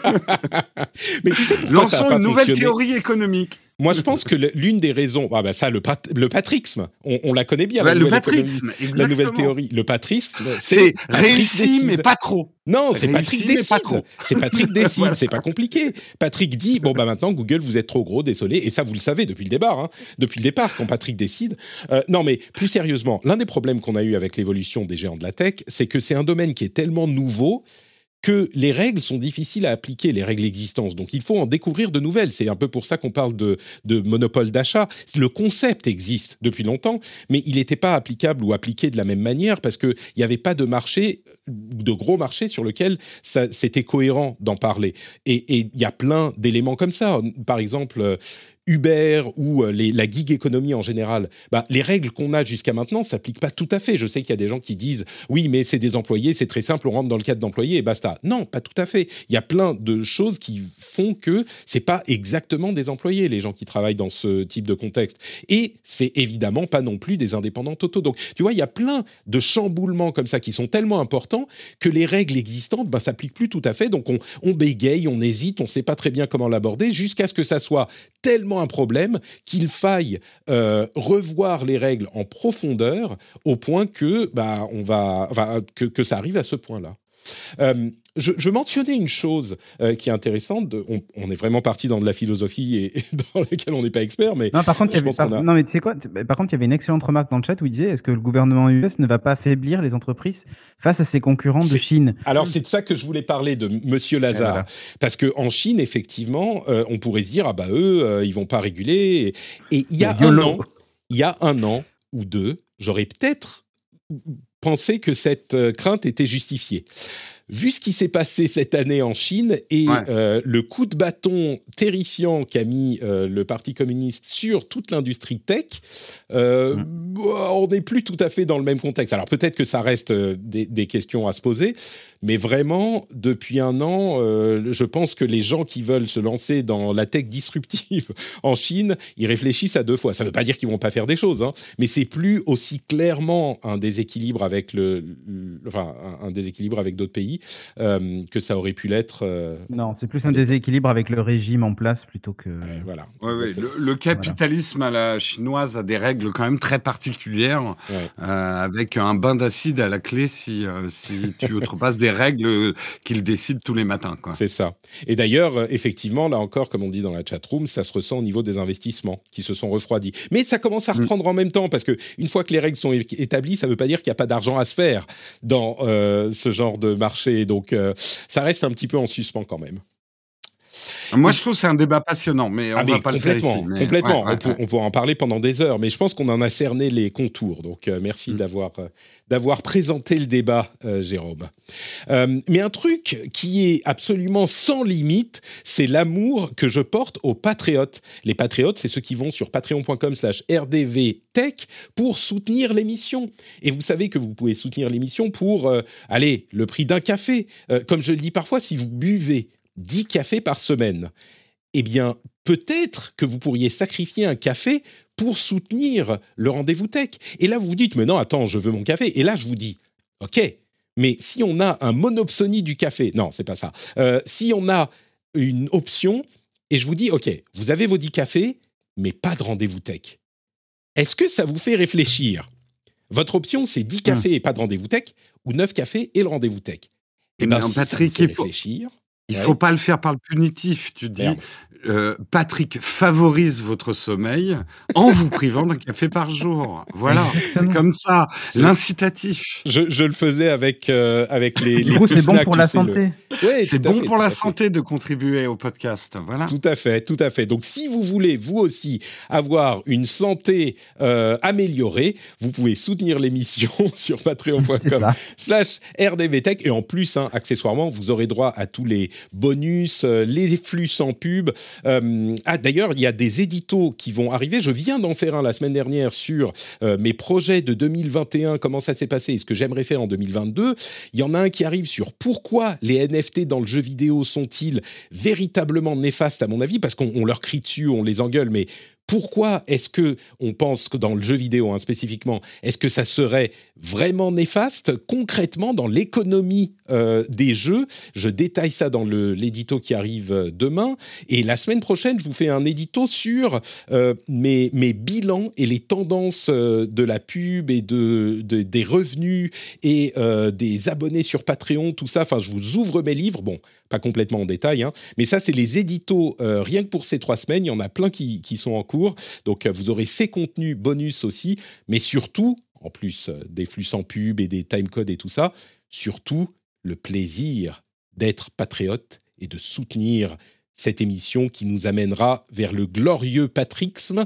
Mais tu sais pourquoi ça n'a pas fonctionné ? Lançons une nouvelle théorie économique. Moi, je pense que l'une des raisons... le patrixme, on la connaît bien, le patrixme, exactement. La nouvelle théorie. Le patrixme, c'est réussi, mais pas trop. Non, c'est Patrick décide. C'est Patrick décide, voilà. C'est pas compliqué. Patrick dit, maintenant, Google, vous êtes trop gros, désolé. Et ça, vous le savez depuis le départ. Depuis le départ, quand Patrick décide. Non, mais plus sérieusement, l'un des problèmes qu'on a eu avec l'évolution des géants de la tech, c'est que c'est un domaine qui est tellement nouveau que les règles sont difficiles à appliquer, les règles existantes. Donc, il faut en découvrir de nouvelles. C'est un peu pour ça qu'on parle de monopole d'achat. Le concept existe depuis longtemps, mais il n'était pas applicable ou appliqué de la même manière parce qu'il n'y avait pas de marché, de gros marché sur lequel c'était cohérent d'en parler. Et il y a plein d'éléments comme ça. Par exemple... Uber ou la gig économie en général, les règles qu'on a jusqu'à maintenant ne s'appliquent pas tout à fait. Je sais qu'il y a des gens qui disent « Oui, mais c'est des employés, c'est très simple, on rentre dans le cadre d'employés et basta ». Non, pas tout à fait. Il y a plein de choses qui font que ce n'est pas exactement des employés, les gens qui travaillent dans ce type de contexte. Et c'est évidemment pas non plus des indépendants totaux. Donc, tu vois, il y a plein de chamboulements comme ça qui sont tellement importants que les règles existantes ne s'appliquent plus tout à fait. Donc, on bégaye, on hésite, on ne sait pas très bien comment l'aborder jusqu'à ce que ça soit tellement un problème qu'il faille revoir les règles en profondeur au point que que ça arrive à ce point-là. Je mentionnais une chose qui est intéressante. On est vraiment parti dans de la philosophie et dans laquelle on n'est pas expert, mais non, par contre, mais tu sais quoi ? Par contre, il y avait une excellente remarque dans le chat où il disait est-ce que le gouvernement US ne va pas affaiblir les entreprises face à ses concurrents de Chine ? Alors, c'est de ça que je voulais parler de Monsieur Lazare, voilà. Parce que en Chine, effectivement, on pourrait se dire eux, ils vont pas réguler. Et il y a un an ou deux, j'aurais peut-être pensé que cette crainte était justifiée. Vu ce qui s'est passé cette année en Chine et le coup de bâton terrifiant qu'a mis le Parti communiste sur toute l'industrie tech, on n'est plus tout à fait dans le même contexte. Alors peut-être que ça reste des questions à se poser, mais vraiment, depuis un an, je pense que les gens qui veulent se lancer dans la tech disruptive en Chine, ils réfléchissent à deux fois. Ça ne veut pas dire qu'ils ne vont pas faire des choses, mais c'est plus aussi clairement un déséquilibre avec un déséquilibre avec d'autres pays que ça aurait pu l'être. Non, c'est plus un déséquilibre avec le régime en place plutôt que... voilà. Le capitalisme à la chinoise a des règles quand même très particulières, avec un bain d'acide à la clé si tu outrepasses des règles qu'il décide tous les matins, quoi. C'est ça. Et d'ailleurs, effectivement, là encore, comme on dit dans la chatroom, ça se ressent au niveau des investissements qui se sont refroidis. Mais ça commence à reprendre en même temps, parce qu'une fois que les règles sont établies, ça ne veut pas dire qu'il n'y a pas d'argent à se faire dans ce genre de marché. Donc, ça reste un petit peu en suspens quand même. Moi, je trouve que c'est un débat passionnant, mais on va pas le faire ici. Complètement. On pourra en parler pendant des heures, mais je pense qu'on en a cerné les contours. Donc, merci d'avoir présenté le débat, Jérôme. Mais un truc qui est absolument sans limite, c'est l'amour que je porte aux patriotes. Les patriotes, c'est ceux qui vont sur patreon.com/rdvtech pour soutenir l'émission. Et vous savez que vous pouvez soutenir l'émission pour, le prix d'un café. Comme je le dis parfois, si vous buvez 10 cafés par semaine, eh bien, peut-être que vous pourriez sacrifier un café pour soutenir le Rendez-vous Tech. Et là, vous vous dites, mais non, attends, je veux mon café. Et là, je vous dis, OK, mais si on a un monopsonie du café, non, c'est pas ça. Si on a une option, et je vous dis, OK, vous avez vos 10 cafés, mais pas de Rendez-vous Tech. Est-ce que ça vous fait réfléchir ? Votre option, c'est 10 cafés et pas de Rendez-vous Tech, ou 9 cafés et le Rendez-vous Tech. Eh bien, si Patrick, ça vous fait réfléchir... Il ne faut pas le faire par le punitif. Tu dis, Patrick favorise votre sommeil en vous privant d'un café par jour. Voilà, c'est comme ça, l'incitatif. Je le faisais avec les du coup, petits c'est bon snacks, pour la santé. Ouais, c'est bon pour la santé de contribuer au podcast. Voilà. Tout à fait. Donc, si vous voulez, vous aussi, avoir une santé améliorée, vous pouvez soutenir l'émission sur patreon.com/rdvtech. Et en plus, accessoirement, vous aurez droit à tous les bonus, les flux sans pub. D'ailleurs, il y a des éditos qui vont arriver. Je viens d'en faire un la semaine dernière sur mes projets de 2021, comment ça s'est passé et ce que j'aimerais faire en 2022. Il y en a un qui arrive sur pourquoi les NFT dans le jeu vidéo sont-ils véritablement néfastes, à mon avis, parce qu'on leur crie dessus, on les engueule, mais pourquoi est-ce que on pense que dans le jeu vidéo spécifiquement, est-ce que ça serait vraiment néfaste concrètement dans l'économie des jeux? Je détaille ça dans l'édito qui arrive demain. Et la semaine prochaine, je vous fais un édito sur mes bilans et les tendances de la pub et des revenus et des abonnés sur Patreon, tout ça. Enfin, je vous ouvre mes livres. Bon, pas complètement en détail, mais ça, c'est les éditos rien que pour ces 3 semaines. Il y en a plein qui sont en cours. Donc, vous aurez ces contenus bonus aussi, mais surtout, en plus des flux sans pub et des timecodes et tout ça, surtout le plaisir d'être patriote et de soutenir cette émission qui nous amènera vers le glorieux patrixme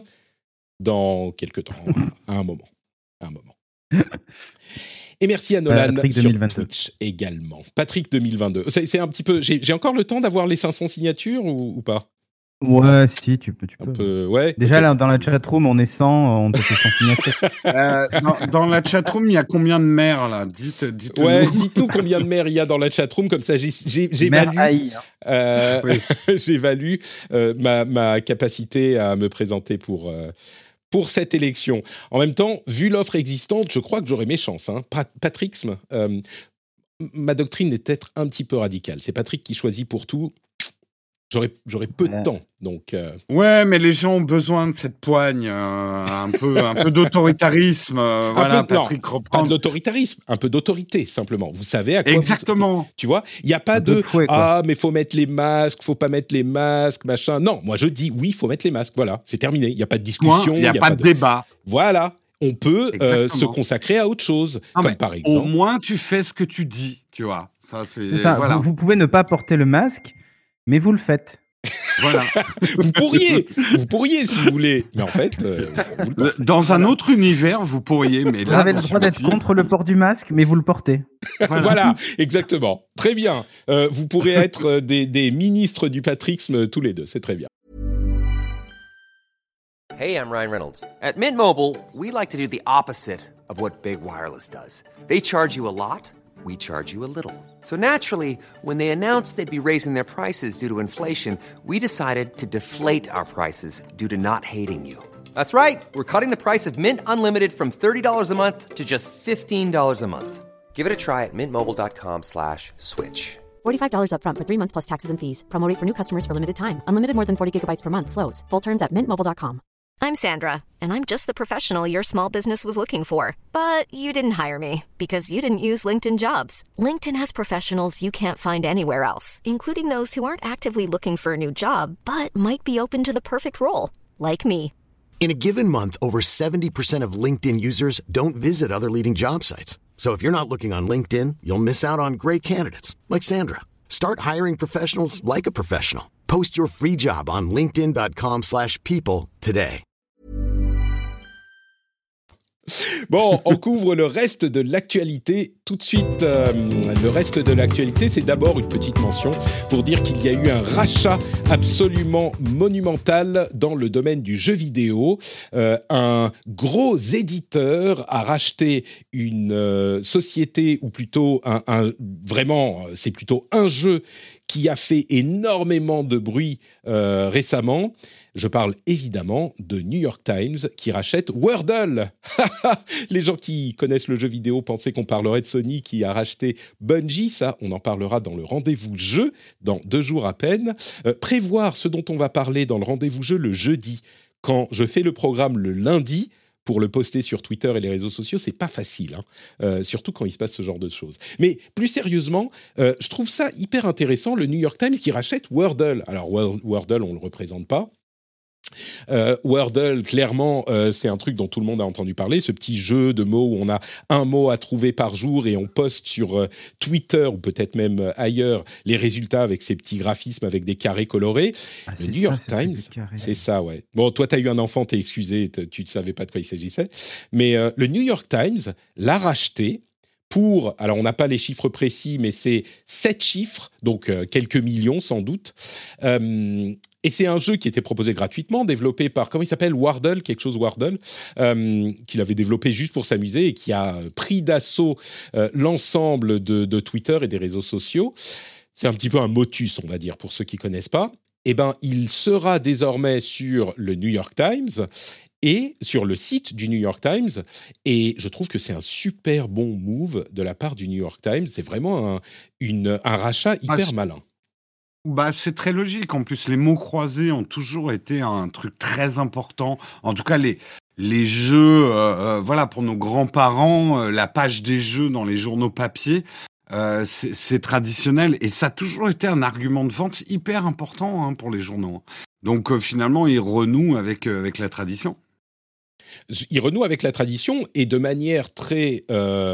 dans quelques temps, à un moment. Et merci à Nolan sur Twitch également. Patrick 2022. C'est un petit peu... J'ai encore le temps d'avoir les 500 signatures ou pas ? Ouais, si, tu peux. Ouais. Déjà, là, dans la chatroom, on est 100, on te fait 100 signatures. Dans la chatroom, il y a combien de maires, là ? Dites-nous. Ouais, dites-nous combien de maires il y a dans la chatroom, comme ça, j'évalue j'évalue ma capacité à me présenter pour cette élection. En même temps, vu l'offre existante, je crois que j'aurai mes chances. Patrixme, ma doctrine est peut-être un petit peu radicale. C'est Patrick qui choisit pour tout. J'aurais peu de temps, donc... Ouais, mais les gens ont besoin de cette poigne, un peu d'autoritarisme. Voilà, Patrick reprend... Pas de l'autoritarisme, un peu d'autorité, simplement. Vous savez à quoi... Exactement. Tu vois, il n'y a pas de fouet, mais faut mettre les masques, faut pas mettre les masques, machin. Non, moi je dis oui, il faut mettre les masques, voilà, c'est terminé. Il n'y a pas de discussion. Il n'y a pas de débat. Voilà, on peut se consacrer à autre chose, comme par exemple... Au moins, tu fais ce que tu dis, tu vois. Ça, c'est ça. Voilà. Vous pouvez ne pas porter le masque, mais vous le faites. Voilà. Vous pourriez si vous voulez, mais en fait, dans un autre univers, vous pourriez, mais là, vous avez le droit d'être contre le port du masque, mais vous le portez. Voilà, exactement. Très bien. Vous pourrez être des ministres du patrixme tous les deux. C'est très bien. Hey, I'm Ryan Reynolds. At Mint Mobile, we like to do the opposite of what Big Wireless does. They charge you a lot. We charge you a little. So naturally, when they announced they'd be raising their prices due to inflation, we decided to deflate our prices due to not hating you. That's right. We're cutting the price of Mint Unlimited from $30 a month to just $15 a month. Give it a try at mintmobile.com/switch. $45 up front for 3 months plus taxes and fees. Promo rate for new customers for limited time. Unlimited more than 40 gigabytes per month. Slows full terms at mintmobile.com. I'm Sandra, and I'm just the professional your small business was looking for. But you didn't hire me because you didn't use LinkedIn Jobs. LinkedIn has professionals you can't find anywhere else, including those who aren't actively looking for a new job, but might be open to the perfect role, like me. In a given month, over 70% of LinkedIn users don't visit other leading job sites. So if you're not looking on LinkedIn, you'll miss out on great candidates like Sandra. Start hiring professionals like a professional. Post your free job on linkedin.com/people today. Bon, on couvre le reste de l'actualité. Tout de suite, le reste de l'actualité, c'est d'abord une petite mention pour dire qu'il y a eu un rachat absolument monumental dans le domaine du jeu vidéo. Un gros éditeur a racheté une société, ou plutôt vraiment, c'est plutôt un jeu qui a fait énormément de bruit récemment. Je parle évidemment de New York Times qui rachète Wordle. Les gens qui connaissent le jeu vidéo pensaient qu'on parlerait de Sony qui a racheté Bungie. Ça, on en parlera dans le rendez-vous jeu dans 2 jours à peine. Prévoir ce dont on va parler dans le rendez-vous jeu le jeudi, quand je fais le programme le lundi, pour le poster sur Twitter et les réseaux sociaux, c'est pas facile, surtout quand il se passe ce genre de choses. Mais plus sérieusement, je trouve ça hyper intéressant, le New York Times qui rachète Wordle. Alors Wordle, on le représente pas. Wordle, clairement, c'est un truc dont tout le monde a entendu parler, ce petit jeu de mots où on a un mot à trouver par jour et on poste sur Twitter ou peut-être même ailleurs les résultats avec ces petits graphismes avec des carrés colorés. Le New York Times, c'est ça, ouais. Bon, toi, tu as eu un enfant, t'es excusé, tu ne savais pas de quoi il s'agissait. Mais le New York Times l'a racheté pour, alors on n'a pas les chiffres précis, mais c'est 7 chiffres, donc quelques millions sans doute. Et c'est un jeu qui était proposé gratuitement, développé par, comment il s'appelle, Wardle, quelque chose Wardle, qu'il avait développé juste pour s'amuser et qui a pris d'assaut l'ensemble de Twitter et des réseaux sociaux. C'est un petit peu un motus, on va dire, pour ceux qui ne connaissent pas. Eh bien, il sera désormais sur le New York Times et sur le site du New York Times. Et je trouve que c'est un super bon move de la part du New York Times. C'est vraiment un rachat hyper malin. Bah, c'est très logique. En plus, les mots croisés ont toujours été un truc très important. En tout cas, les jeux, voilà, pour nos grands-parents, la page des jeux dans les journaux papier, c'est traditionnel. Et ça a toujours été un argument de vente hyper important pour les journaux. Donc, finalement, ils renouent avec la tradition. Ils renouent avec la tradition et de manière très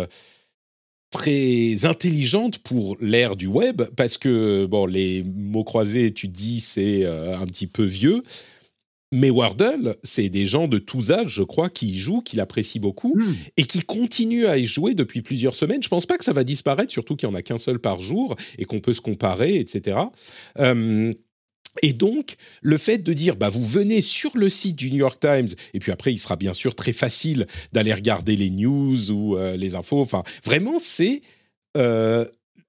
intelligente pour l'ère du web, parce que, bon, les mots croisés, tu te dis, c'est un petit peu vieux, mais Wordle, c'est des gens de tous âges, je crois, qui y jouent, qui l'apprécient beaucoup, et qui continuent à y jouer depuis plusieurs semaines. Je pense pas que ça va disparaître, surtout qu'il n'y en a qu'un seul par jour, et qu'on peut se comparer, etc. Et donc, le fait de dire, bah, vous venez sur le site du New York Times, et puis après, il sera bien sûr très facile d'aller regarder les news ou les infos. Enfin, vraiment, c'est la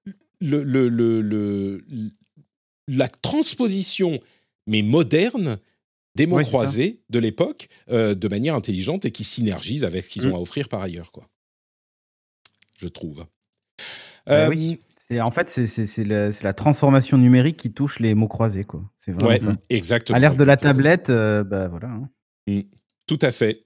transposition, mais moderne, des mots croisés de l'époque, de manière intelligente et qui synergise avec ce qu'ils ont à offrir par ailleurs, quoi. Je trouve. Oui. En fait, c'est la transformation numérique qui touche les mots croisés, quoi. C'est vraiment ça. Exactement. À l'ère de la tablette, bah voilà. Tout à fait.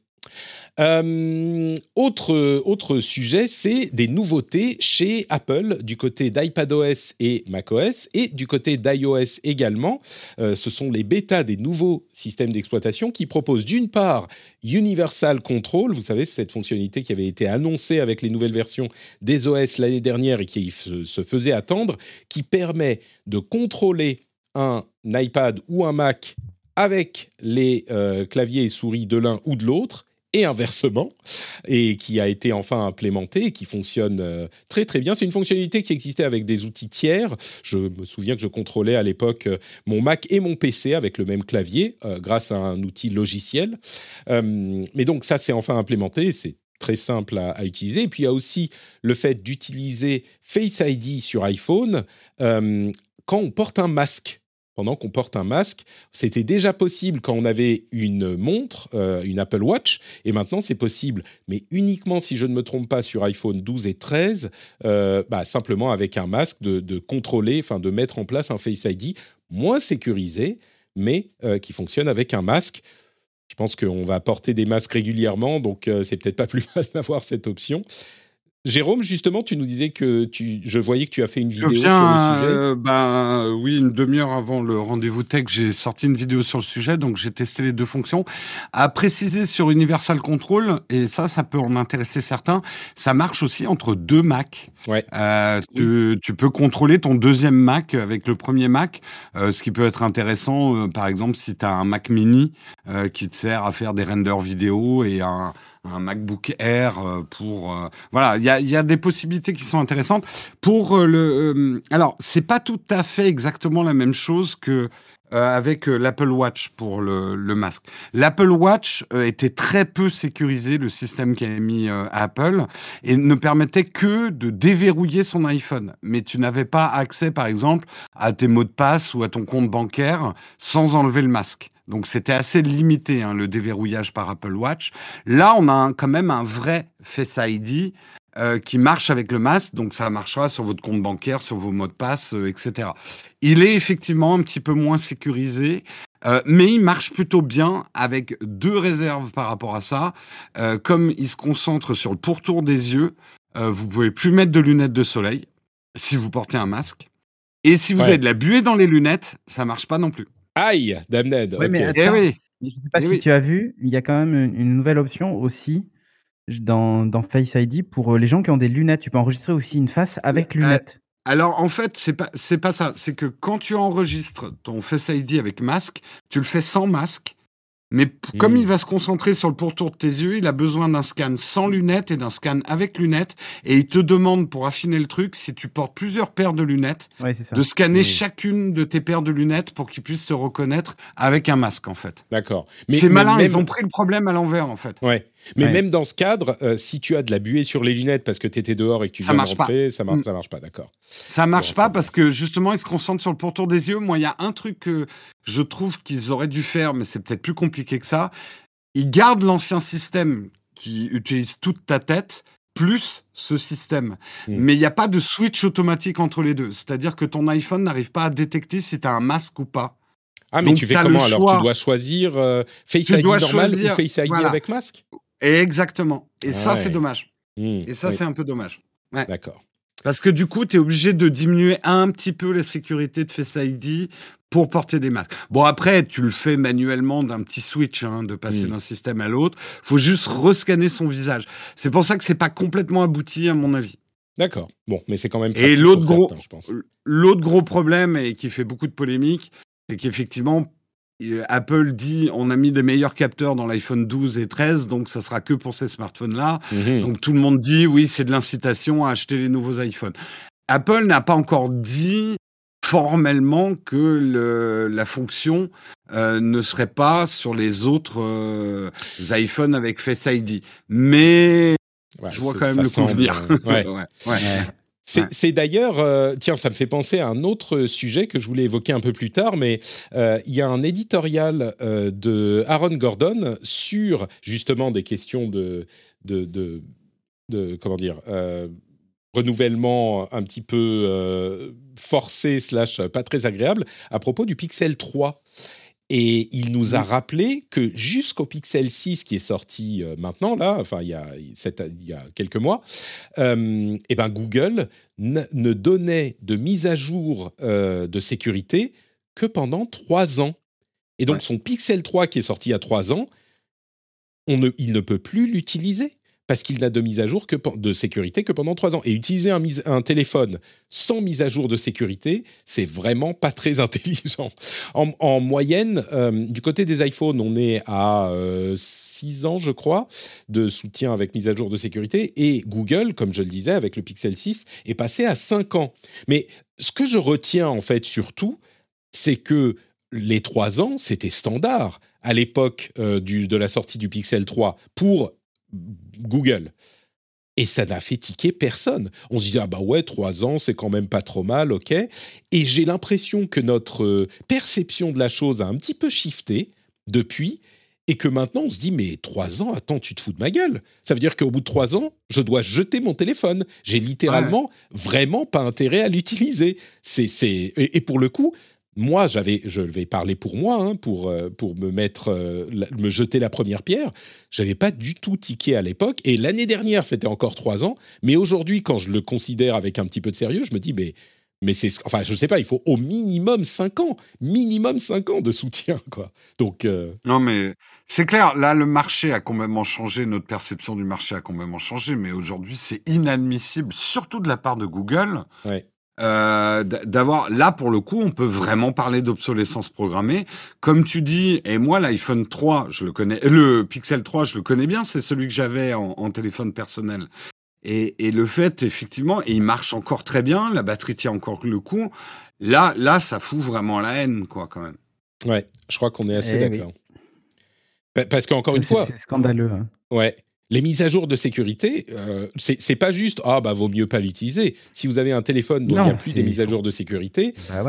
Autre sujet, c'est des nouveautés chez Apple, du côté d'iPadOS et macOS, et du côté d'iOS également. Ce sont les bêtas des nouveaux systèmes d'exploitation qui proposent d'une part Universal Control, vous savez, cette fonctionnalité qui avait été annoncée avec les nouvelles versions des OS l'année dernière et qui se faisait attendre, qui permet de contrôler un iPad ou un Mac avec les claviers et souris de l'un ou de l'autre, et inversement, et qui a été enfin implémenté et qui fonctionne très très bien. C'est une fonctionnalité qui existait avec des outils tiers. Je me souviens que je contrôlais à l'époque mon Mac et mon PC avec le même clavier grâce à un outil logiciel. Mais donc ça, c'est enfin implémenté, c'est très simple à utiliser. Et puis il y a aussi le fait d'utiliser Face ID sur iPhone quand on porte un masque. Pendant qu'on porte un masque, c'était déjà possible quand on avait une montre, une Apple Watch, et maintenant c'est possible, mais uniquement si je ne me trompe pas sur iPhone 12 et 13, simplement avec un masque de contrôler, enfin de mettre en place un Face ID moins sécurisé, mais qui fonctionne avec un masque. Je pense qu'on va porter des masques régulièrement, donc c'est peut-être pas plus mal d'avoir cette option. Jérôme, justement, tu nous disais que je voyais que tu as fait une vidéo Je sur le sujet. Oui, une demi-heure avant le rendez-vous tech, j'ai sorti une vidéo sur le sujet, donc j'ai testé les deux fonctions. À préciser sur Universal Control, et ça peut en intéresser certains, ça marche aussi entre deux Mac. Ouais. Tu peux contrôler ton deuxième Mac avec le premier Mac, ce qui peut être intéressant, par exemple, si tu as un Mac mini qui te sert à faire des renders vidéo et un MacBook Air pour voilà, il y a des possibilités qui sont intéressantes pour alors c'est pas tout à fait exactement la même chose que avec l'Apple Watch pour le masque. L'Apple Watch était très peu sécurisé, le système qu'a mis Apple, et ne permettait que de déverrouiller son iPhone. Mais tu n'avais pas accès, par exemple, à tes mots de passe ou à ton compte bancaire sans enlever le masque. Donc, c'était assez limité, hein, le déverrouillage par Apple Watch. Là, on a quand même un vrai Face ID qui marche avec le masque. Donc, ça marchera sur votre compte bancaire, sur vos mots de passe, etc. Il est effectivement un petit peu moins sécurisé, mais il marche plutôt bien avec deux réserves par rapport à ça. Comme il se concentre sur le pourtour des yeux, vous pouvez plus mettre de lunettes de soleil si vous portez un masque. Et si vous avez de la buée dans les lunettes, ça marche pas non plus. Aïe, damned. Ouais, mais Ok. attends, oui. je sais pas si tu as vu, il y a quand même une nouvelle option aussi dans Face ID pour les gens qui ont des lunettes. Tu peux enregistrer aussi une face avec lunettes. Alors, en fait, c'est pas ça. C'est que quand tu enregistres ton Face ID avec masque, tu le fais sans masque. Mais comme il va se concentrer sur le pourtour de tes yeux, il a besoin d'un scan sans lunettes et d'un scan avec lunettes. Et il te demande, pour affiner le truc, si tu portes plusieurs paires de lunettes, de scanner chacune de tes paires de lunettes pour qu'il puisse te reconnaître avec un masque, en fait. D'accord. C'est malin, ils ont pris le problème à l'envers, en fait. Ouais. Mais même dans ce cadre, si tu as de la buée sur les lunettes parce que tu étais dehors et que tu viens de rentrer, ça marche pas, d'accord. Ça marche pas parce que justement, ils se concentrent sur le pourtour des yeux. Moi, il y a un truc que je trouve qu'ils auraient dû faire, mais c'est peut-être plus compliqué que ça. Ils gardent l'ancien système qui utilise toute ta tête, plus ce système. Mais il n'y a pas de switch automatique entre les deux. C'est-à-dire que ton iPhone n'arrive pas à détecter si tu as un masque ou pas. Ah, mais donc, tu fais comment alors? Tu dois choisir Face ID normal ou Face ID avec masque? Exactement. Et ça, c'est dommage. Et ça, c'est un peu dommage. Ouais. D'accord. Parce que du coup, tu es obligé de diminuer un petit peu la sécurité de Face ID pour porter des masques. Bon, après, tu le fais manuellement d'un petit switch, hein, de passer d'un système à l'autre. Il faut juste rescanner son visage. C'est pour ça que c'est pas complètement abouti, à mon avis. D'accord. Bon, mais c'est quand même pratique. Et l'autre gros problème, et qui fait beaucoup de polémiques, c'est qu'effectivement, Apple dit on a mis des meilleurs capteurs dans l'iPhone 12 et 13, donc ça sera que pour ces smartphones-là. Donc tout le monde dit oui, c'est de l'incitation à acheter les nouveaux iPhones. Apple n'a pas encore dit formellement que la fonction ne serait pas sur les autres iPhones avec Face ID. Mais je vois quand même le coup venir. C'est d'ailleurs, tiens, ça me fait penser à un autre sujet que je voulais évoquer un peu plus tard, mais il y a un éditorial de Aaron Gordon sur justement des questions de comment dire, renouvellement un petit peu forcé / pas très agréable à propos du Pixel 3. Et il nous a rappelé que jusqu'au Pixel 6 qui est sorti maintenant, là, enfin il y a quelques mois, Google ne donnait de mise à jour de sécurité que pendant 3 ans. Et donc son Pixel 3 qui est sorti il y a 3 ans, il ne peut plus l'utiliser parce qu'il n'a de mise à jour de sécurité que pendant 3 ans. Et utiliser un téléphone sans mise à jour de sécurité, c'est vraiment pas très intelligent. En moyenne, du côté des iPhones, on est à 6 ans, je crois, de soutien avec mise à jour de sécurité. Et Google, comme je le disais, avec le Pixel 6, est passé à 5 ans. Mais ce que je retiens, en fait, surtout, c'est que les 3 ans, c'était standard à l'époque de la sortie du Pixel 3 pour Google. Et ça n'a fait tiquer personne. On se disait, 3 ans, c'est quand même pas trop mal, ok. Et j'ai l'impression que notre perception de la chose a un petit peu shifté depuis, et que maintenant on se dit, mais 3 ans, attends, tu te fous de ma gueule. Ça veut dire qu'au bout de 3 ans, je dois jeter mon téléphone. J'ai littéralement vraiment pas intérêt à l'utiliser. Et pour le coup, moi, je vais parler pour moi, hein, pour me jeter la première pierre. J'avais pas du tout tiqué à l'époque. Et l'année dernière, c'était encore 3 ans. Mais aujourd'hui, quand je le considère avec un petit peu de sérieux, je me dis, mais je sais pas, il faut au minimum 5 ans. Minimum 5 ans de soutien, quoi. Donc. Non, mais c'est clair. Là, le marché a complètement changé. Notre perception du marché a complètement changé. Mais aujourd'hui, c'est inadmissible, surtout de la part de Google. Ouais. D'avoir là pour le coup on peut vraiment parler d'obsolescence programmée comme tu dis. Et moi l'iPhone 3 je le connais, le Pixel 3 je le connais bien, c'est celui que j'avais en téléphone personnel et le fait effectivement, et il marche encore très bien, la batterie tient encore le coup, là ça fout vraiment la haine quoi quand même. Ouais, je crois qu'on est assez d'accord. Parce qu'encore une fois c'est scandaleux, hein. Ouais. Les mises à jour de sécurité, c'est pas juste « Ah, bah, vaut mieux pas l'utiliser ». Si vous avez un téléphone dont il n'y a plus des mises à jour de sécurité,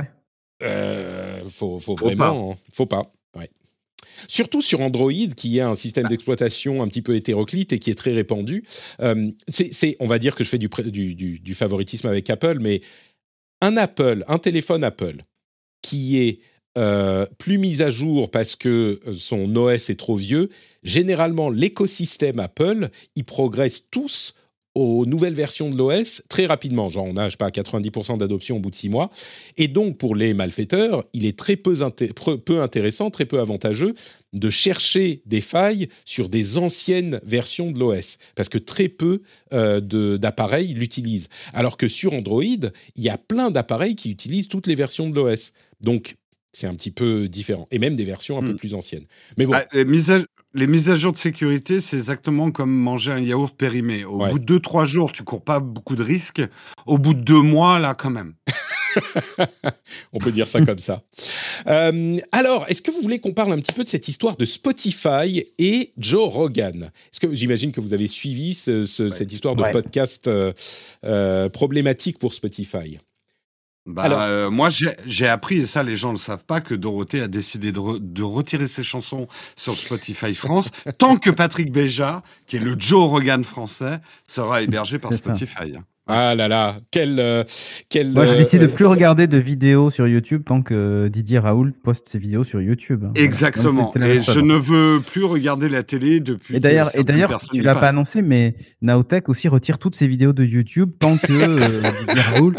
faut vraiment... Faut pas, ouais. Surtout sur Android, qui est un système d'exploitation un petit peu hétéroclite et qui est très répandu. On va dire que je fais du favoritisme avec Apple, mais un téléphone Apple qui est... plus mise à jour parce que son OS est trop vieux, généralement l'écosystème Apple, ils progressent tous aux nouvelles versions de l'OS très rapidement. Genre on a, 90% d'adoption au bout de 6 mois. Et donc pour les malfaiteurs, il est très peu intéressant, très peu avantageux de chercher des failles sur des anciennes versions de l'OS, parce que très peu d'appareils l'utilisent. Alors que sur Android, il y a plein d'appareils qui utilisent toutes les versions de l'OS. Donc c'est un petit peu différent. Et même des versions un peu plus anciennes. Mais bon. Les mises à jour de sécurité, c'est exactement comme manger un yaourt périmé. Au bout de 2-3 jours, tu cours pas beaucoup de risques. Au bout de 2 mois, là, quand même. On peut dire ça comme ça. Alors, est-ce que vous voulez qu'on parle un petit peu de cette histoire de Spotify et Joe Rogan ? Est-ce que j'imagine que vous avez suivi cette histoire de podcast problématique pour Spotify ? Moi, j'ai appris, et ça les gens ne le savent pas, que Dorothée a décidé de retirer ses chansons sur Spotify France, tant que Patrick Béja, qui est le Joe Rogan français, sera hébergé par Spotify. Ah là là, Moi, j'ai décidé de plus regarder de vidéos sur YouTube tant que Didier Raoult poste ses vidéos sur YouTube. Exactement. Voilà. Et je ne veux plus regarder la télé depuis. Et d'ailleurs, tu l'as pas annoncé, mais Naotech aussi retire toutes ses vidéos de YouTube tant que Didier Raoult.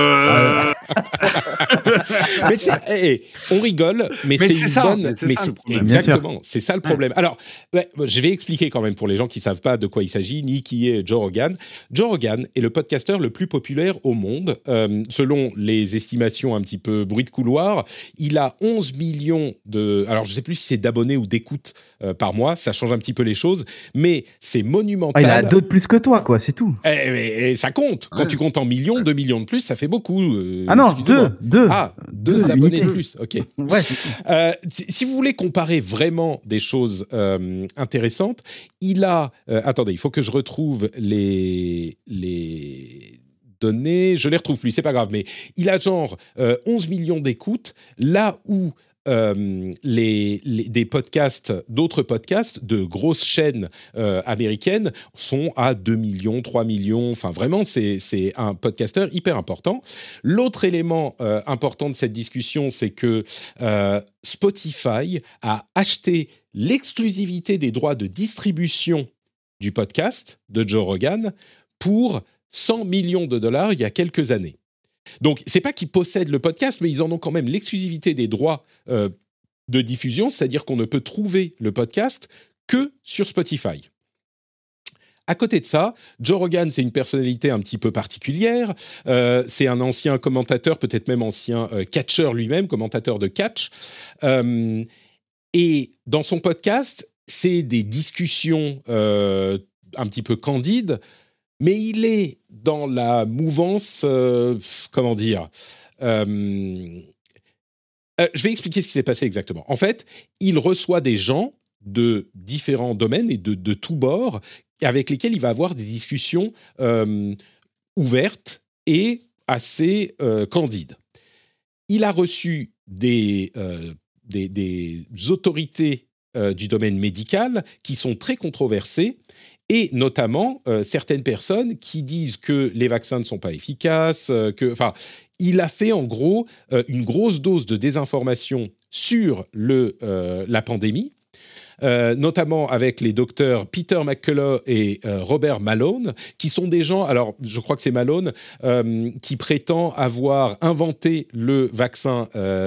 Mais on rigole, mais c'est une ça, bonne. c'est ça le problème. Exactement, c'est ça le problème. Alors, je vais expliquer quand même pour les gens qui savent pas de quoi il s'agit ni qui est Joe Rogan. Joe Rogan est le podcasteur le plus populaire au monde. Selon les estimations un petit peu bruit de couloir, il a 11 millions de... Alors, je ne sais plus si c'est d'abonnés ou d'écoutes par mois, ça change un petit peu les choses, mais c'est monumental. Il a 2 de plus que toi, quoi, c'est tout. Et ça compte. Quand tu comptes en millions, 2 millions de plus, ça fait beaucoup. Non, 2. Ah, 2 abonnés de plus, ok. Ouais, si vous voulez comparer vraiment des choses intéressantes, il a... attendez, il faut que je retrouve les données, je les retrouve plus, c'est pas grave, mais il a genre 11 millions d'écoutes, là où des podcasts, d'autres podcasts de grosses chaînes américaines sont à 2 millions, 3 millions, enfin vraiment c'est un podcasteur hyper important. L'autre élément important de cette discussion, c'est que Spotify a acheté l'exclusivité des droits de distribution du podcast de Joe Rogan pour 100 millions de dollars il y a quelques années. Donc, c'est pas qu'ils possèdent le podcast, mais ils en ont quand même l'exclusivité des droits de diffusion, c'est-à-dire qu'on ne peut trouver le podcast que sur Spotify. À côté de ça, Joe Rogan, c'est une personnalité un petit peu particulière. C'est un ancien commentateur, peut-être même ancien catcheur lui-même, commentateur de catch. Et dans son podcast, c'est des discussions un petit peu candides, mais il est dans la mouvance, comment dire je vais expliquer ce qui s'est passé exactement. En fait, il reçoit des gens de différents domaines et de tous bords avec lesquels il va avoir des discussions ouvertes et assez candides. Il a reçu des autorités du domaine médical qui sont très controversées et notamment certaines personnes qui disent que les vaccins ne sont pas efficaces, il a fait en gros une grosse dose de désinformation sur la pandémie, notamment avec les docteurs Peter McCullough et Robert Malone, qui sont des gens, alors je crois que c'est Malone, qui prétend avoir inventé le vaccin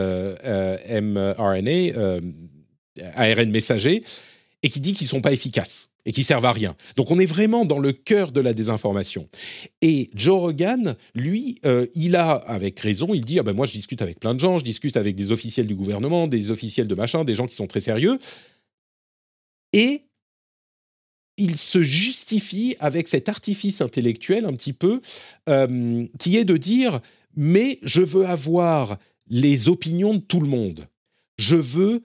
mRNA, ARN messager, et qui dit qu'ils ne sont pas efficaces et qui servent à rien. Donc on est vraiment dans le cœur de la désinformation. Et Joe Rogan, lui, il a, avec raison, il dit « moi je discute avec plein de gens, je discute avec des officiels du gouvernement, des officiels de machin, des gens qui sont très sérieux. » Et il se justifie avec cet artifice intellectuel un petit peu, qui est de dire « mais je veux avoir les opinions de tout le monde. Je veux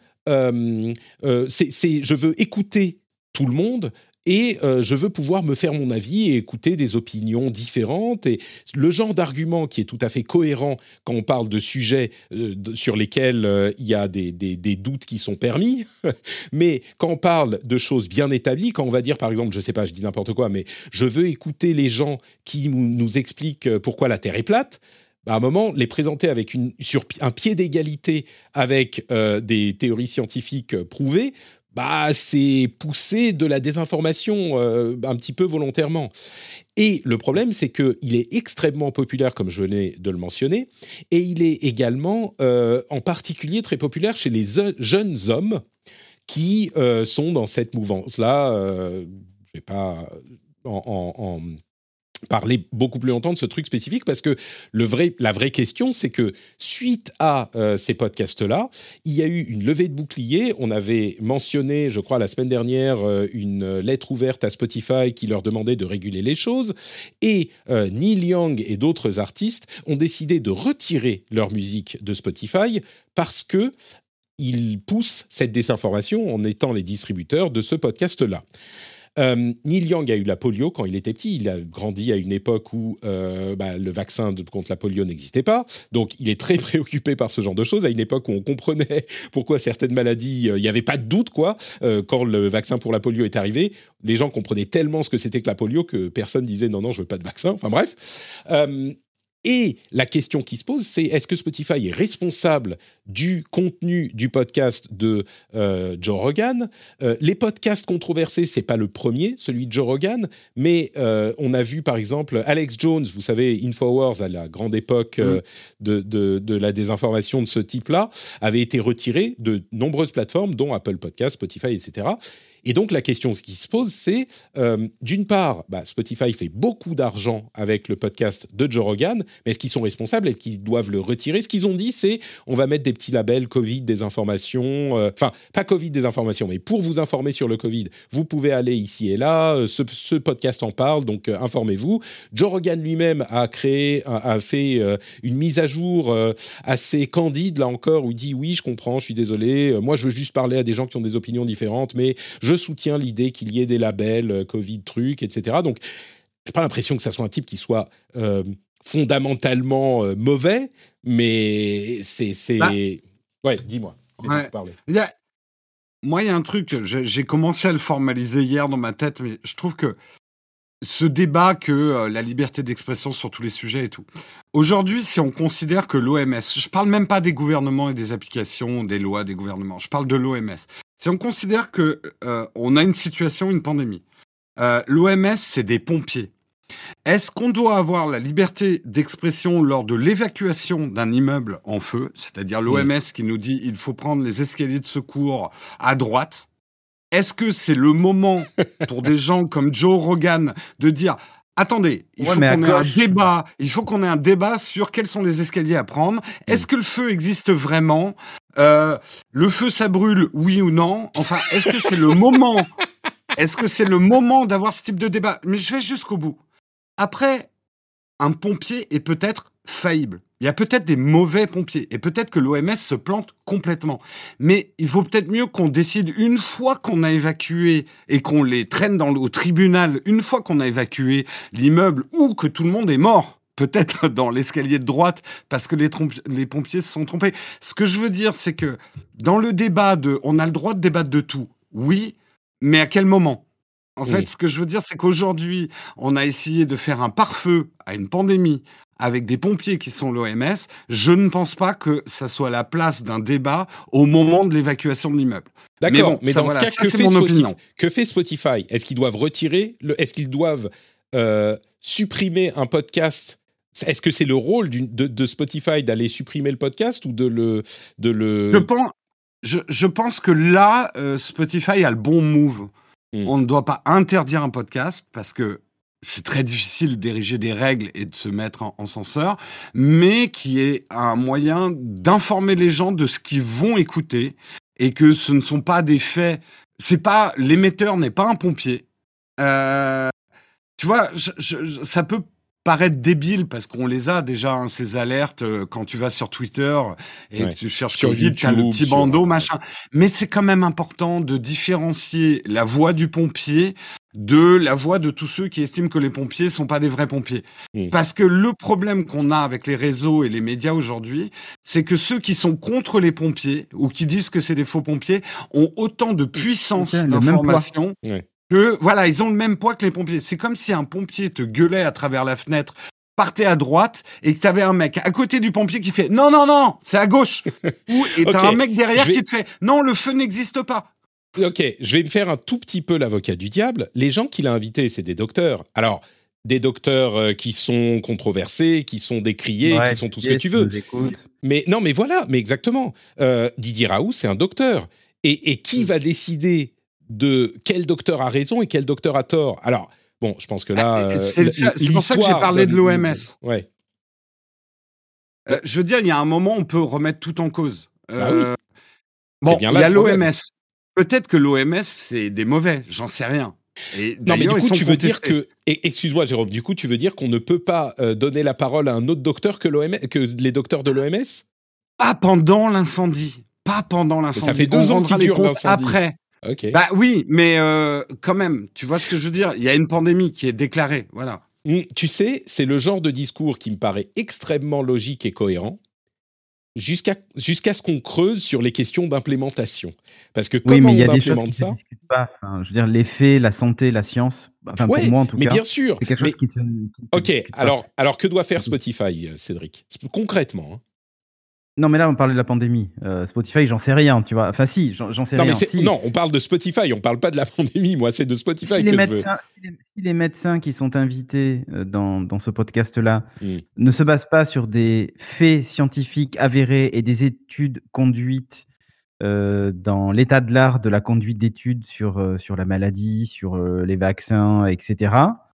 écouter tout le monde et je veux pouvoir me faire mon avis et écouter des opinions différentes. » Et le genre d'argument qui est tout à fait cohérent quand on parle de sujets sur lesquels il y a des doutes qui sont permis, mais quand on parle de choses bien établies, quand on va dire par exemple, je ne sais pas, je dis n'importe quoi, mais je veux écouter les gens qui nous expliquent pourquoi la Terre est plate, à un moment, les présenter sur un pied d'égalité avec des théories scientifiques prouvées, c'est pousser de la désinformation un petit peu volontairement. Et le problème, c'est qu'il est extrêmement populaire, comme je venais de le mentionner, et il est également, en particulier, très populaire chez les jeunes hommes qui sont dans cette mouvance-là. Je ne vais pas en parler beaucoup plus longtemps de ce truc spécifique, parce que la vraie question, c'est que suite à ces podcasts-là, il y a eu une levée de bouclier. On avait mentionné, je crois, la semaine dernière, une lettre ouverte à Spotify qui leur demandait de réguler les choses. Et Neil Young et d'autres artistes ont décidé de retirer leur musique de Spotify parce que ils poussent cette désinformation en étant les distributeurs de ce podcast-là. Neil Young a eu la polio quand il était petit. Il a grandi à une époque où le vaccin contre la polio n'existait pas. Donc, il est très préoccupé par ce genre de choses. À une époque où on comprenait pourquoi certaines maladies, il n'y avait pas de doute, quoi. Quand le vaccin pour la polio est arrivé, les gens comprenaient tellement ce que c'était que la polio que personne disait « non, je veux pas de vaccin ». Enfin bref. Et la question qui se pose, c'est est-ce que Spotify est responsable du contenu du podcast de Joe Rogan ? Les podcasts controversés, c'est pas le premier, celui de Joe Rogan, mais on a vu par exemple Alex Jones, vous savez, Infowars à la grande époque de la désinformation de ce type-là, avait été retiré de nombreuses plateformes, dont Apple Podcasts, Spotify, etc. Et donc, la question qui se pose, c'est, d'une part, Spotify fait beaucoup d'argent avec le podcast de Joe Rogan, mais est-ce qu'ils sont responsables? Est-ce qu'ils doivent le retirer? Ce qu'ils ont dit, c'est, on va mettre des petits labels Covid, désinformation, pas Covid, désinformation, mais pour vous informer sur le Covid, vous pouvez aller ici et là, ce podcast en parle, donc informez-vous. Joe Rogan lui-même a fait une mise à jour assez candide, là encore, où il dit, oui, je comprends, je suis désolé, moi, je veux juste parler à des gens qui ont des opinions différentes, mais je soutiens l'idée qu'il y ait des labels Covid trucs, etc. Donc, j'ai pas l'impression que ça soit un type qui soit fondamentalement mauvais, mais c'est... Ouais, dis-moi. Ouais. Moi, il y a un truc, j'ai commencé à le formaliser hier dans ma tête, mais je trouve que ce débat que la liberté d'expression sur tous les sujets et tout. Aujourd'hui, si on considère que l'OMS, je parle même pas des gouvernements et des applications, des lois des gouvernements, je parle de l'OMS. Si on considère que on a une situation, une pandémie, l'OMS, c'est des pompiers. Est-ce qu'on doit avoir la liberté d'expression lors de l'évacuation d'un immeuble en feu, c'est-à-dire l'OMS qui nous dit il faut prendre les escaliers de secours à droite? Est-ce que c'est le moment pour des gens comme Joe Rogan de dire attendez, il faut qu'on ait un débat sur quels sont les escaliers à prendre. Est-ce que le feu existe vraiment? Le feu, ça brûle, oui ou non? Enfin, est-ce que c'est le moment? Est-ce que c'est le moment d'avoir ce type de débat? Mais je vais jusqu'au bout. Après, un pompier est peut-être faillible. Il y a peut-être des mauvais pompiers et peut-être que l'OMS se plante complètement. Mais il vaut peut-être mieux qu'on décide une fois qu'on a évacué et qu'on les traîne au tribunal, une fois qu'on a évacué l'immeuble ou que tout le monde est mort, peut-être dans l'escalier de droite parce que les pompiers se sont trompés. Ce que je veux dire, c'est que dans le débat on a le droit de débattre de tout, oui, mais à quel moment ? En fait, ce que je veux dire, c'est qu'aujourd'hui, on a essayé de faire un pare-feu à une pandémie avec des pompiers qui sont l'OMS. Je ne pense pas que ça soit la place d'un débat au moment de l'évacuation de l'immeuble. D'accord, mais ça, dans voilà, ce cas, ça, c'est mon opinion. que fait Spotify? Est-ce qu'ils doivent est-ce qu'ils doivent supprimer un podcast? Est-ce que c'est le rôle de Spotify d'aller supprimer le podcast ou de le... Je pense que là, Spotify a le bon move. On ne doit pas interdire un podcast parce que c'est très difficile d'ériger des règles et de se mettre en censeur, mais qui est un moyen d'informer les gens de ce qu'ils vont écouter et que ce ne sont pas des faits. L'émetteur n'est pas un pompier. Tu vois, ça peut paraître débile parce qu'on les a déjà, ces alertes, quand tu vas sur Twitter et que tu cherches sur Covid, YouTube, t'as le petit bandeau, machin. Mais c'est quand même important de différencier la voix du pompier de la voix de tous ceux qui estiment que les pompiers sont pas des vrais pompiers. Parce que le problème qu'on a avec les réseaux et les médias aujourd'hui, c'est que ceux qui sont contre les pompiers ou qui disent que c'est des faux pompiers ont autant de puissance d'information que, voilà, ils ont le même poids que les pompiers. C'est comme si un pompier te gueulait à travers la fenêtre, partait à droite, et que t'avais un mec à côté du pompier qui fait « Non, non, non, c'est à gauche !» Et t'as un mec derrière qui te fait « Non, le feu n'existe pas !» Ok, je vais me faire un tout petit peu l'avocat du diable. Les gens qu'il a invités, c'est des docteurs. Alors, des docteurs qui sont controversés, qui sont décriés, qui sont tout ce que tu veux. Mais non, mais voilà, mais exactement. Didier Raoult, c'est un docteur. Et qui va décider de quel docteur a raison et quel docteur a tort? Alors, bon, je pense que là... c'est pour ça que j'ai parlé de l'OMS. Ouais. Je veux dire, il y a un moment, on peut remettre tout en cause. Oui. Bon, il y a l'OMS. Peut-être que l'OMS, c'est des mauvais, j'en sais rien. Et non, mais du coup, tu veux dire que... Excuse-moi, Jérôme, du coup, tu veux dire qu'on ne peut pas donner la parole à un autre docteur que les docteurs de l'OMS? Pas pendant l'incendie. Pas pendant l'incendie. Ça fait 2 ans qu'il dure l'incendie. Après. Okay. Bah oui, mais quand même, tu vois ce que je veux dire? Il y a une pandémie qui est déclarée, voilà. Tu sais, c'est le genre de discours qui me paraît extrêmement logique et cohérent, jusqu'à ce qu'on creuse sur les questions d'implémentation. Parce que comment on implémente ça? Pas. Enfin, je veux dire, les faits, la santé, la science, enfin, pour moi en tout cas. Mais bien sûr. C'est quelque chose qui se Ok, alors que doit faire Spotify, Cédric? Concrètement, hein. Non, mais là, on parlait de la pandémie. Spotify, j'en sais rien, tu vois. Enfin, si, j'en sais rien. Non, on parle de Spotify, on parle pas de la pandémie. Moi, c'est de Spotify que je veux. Si les médecins qui sont invités dans ce podcast-là ne se basent pas sur des faits scientifiques avérés et des études conduites dans l'état de l'art de la conduite d'études sur la maladie, sur les vaccins, etc.,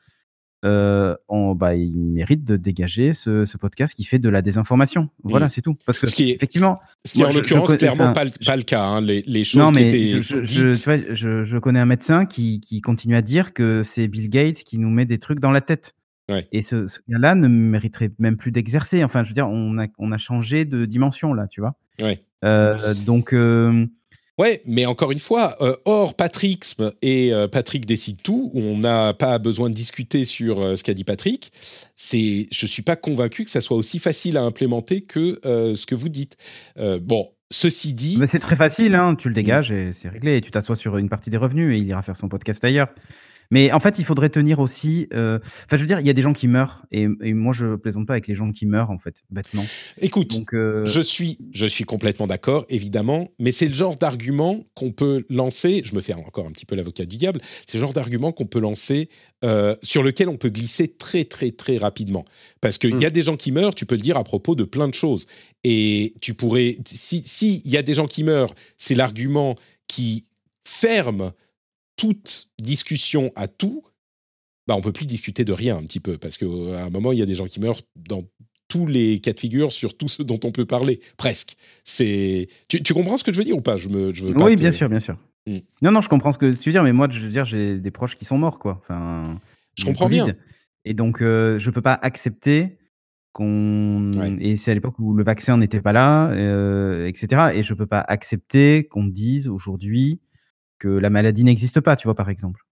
il mérite de dégager ce podcast qui fait de la désinformation. Voilà, c'est tout. Parce que effectivement, ce qui en l'occurrence clairement pas le cas. Hein, les choses non, mais qui étaient dites... je connais un médecin qui continue à dire que c'est Bill Gates qui nous met des trucs dans la tête. Ouais. Et ce gars-là ne mériterait même plus d'exercer. Enfin, je veux dire, on a changé de dimension là, tu vois. Ouais. Donc. Ouais, mais encore une fois, hors Patrixme et Patrick décide tout, où on n'a pas besoin de discuter sur ce qu'a dit Patrick, je suis pas convaincu que ça soit aussi facile à implémenter que ce que vous dites. Bon, ceci dit... Mais c'est très facile, hein, tu le dégages et c'est réglé. Et tu t'assois sur une partie des revenus et il ira faire son podcast ailleurs. Mais en fait, il faudrait tenir aussi... Enfin, je veux dire, il y a des gens qui meurent. Et moi, je plaisante pas avec les gens qui meurent, en fait, bêtement. Écoute, donc, je suis complètement d'accord, évidemment. Mais c'est le genre d'argument qu'on peut lancer... Je me fais encore un petit peu l'avocat du diable. C'est le genre d'argument qu'on peut lancer, sur lequel on peut glisser très, très, très rapidement. Parce qu'il y a des gens qui meurent, tu peux le dire à propos de plein de choses. Et tu pourrais... Si il y a des gens qui meurent, c'est l'argument qui ferme toute discussion à tout, on peut plus discuter de rien un petit peu, parce qu'à un moment, il y a des gens qui meurent dans tous les cas de figure sur tout ce dont on peut parler, presque. Tu comprends ce que je veux dire ou pas? Je veux pas bien sûr. Non, je comprends ce que tu veux dire, mais moi, je veux dire, j'ai des proches qui sont morts, quoi. Enfin, je comprends bien. Et donc, je peux pas accepter et c'est à l'époque où le vaccin n'était pas là, etc. Et je peux pas accepter qu'on dise aujourd'hui que la maladie n'existe pas, tu vois, par exemple.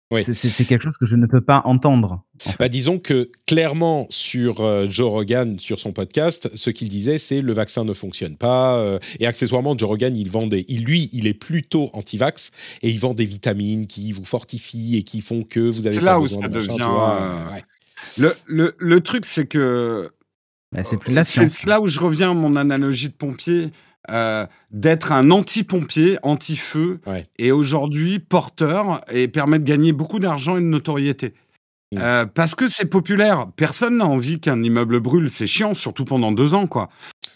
Oui. C'est quelque chose que je ne peux pas entendre. Disons que clairement sur Joe Rogan, sur son podcast, ce qu'il disait, c'est le vaccin ne fonctionne pas. Et accessoirement, Joe Rogan, il est plutôt anti-vax et il vend des vitamines qui vous fortifient et qui font que vous avez C'est pas là où besoin ça de machin, devient. tu vois, Le truc, c'est que C'est plus la science. c'est là où je reviens à mon analogie de pompier, d'être un anti-pompier, anti-feu, et aujourd'hui porteur, et permet de gagner beaucoup d'argent et de notoriété. Parce que c'est populaire. Personne n'a envie qu'un immeuble brûle, c'est chiant, surtout pendant 2 ans, quoi.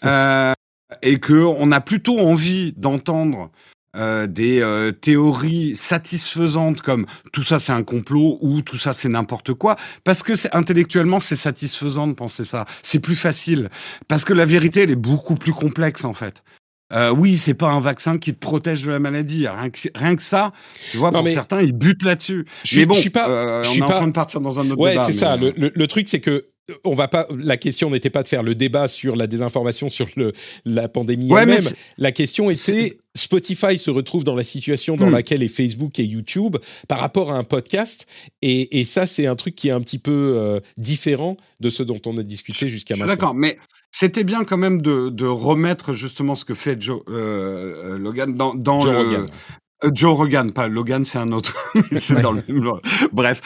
Et qu'on a plutôt envie d'entendre des théories satisfaisantes comme tout ça c'est un complot ou tout ça c'est n'importe quoi, parce que intellectuellement c'est satisfaisant de penser ça, c'est plus facile, parce que la vérité elle est beaucoup plus complexe en fait. Oui, c'est pas un vaccin qui te protège de la maladie, rien que ça, tu vois, pour certains ils butent là-dessus. Mais bon, on est en train de partir dans un autre débat. Ouais, c'est ça, le truc c'est que la question n'était pas de faire le débat sur la désinformation, sur la pandémie elle-même. La question était, Spotify se retrouve dans la situation dans laquelle est Facebook et YouTube par rapport à un podcast. Et ça, c'est un truc qui est un petit peu différent de ce dont on a discuté jusqu'à maintenant. D'accord, mais c'était bien quand même de remettre justement ce que fait Logan dans Joe le... Rogan. Joe Rogan, pas Logan, c'est un autre. C'est dans le même. Bref.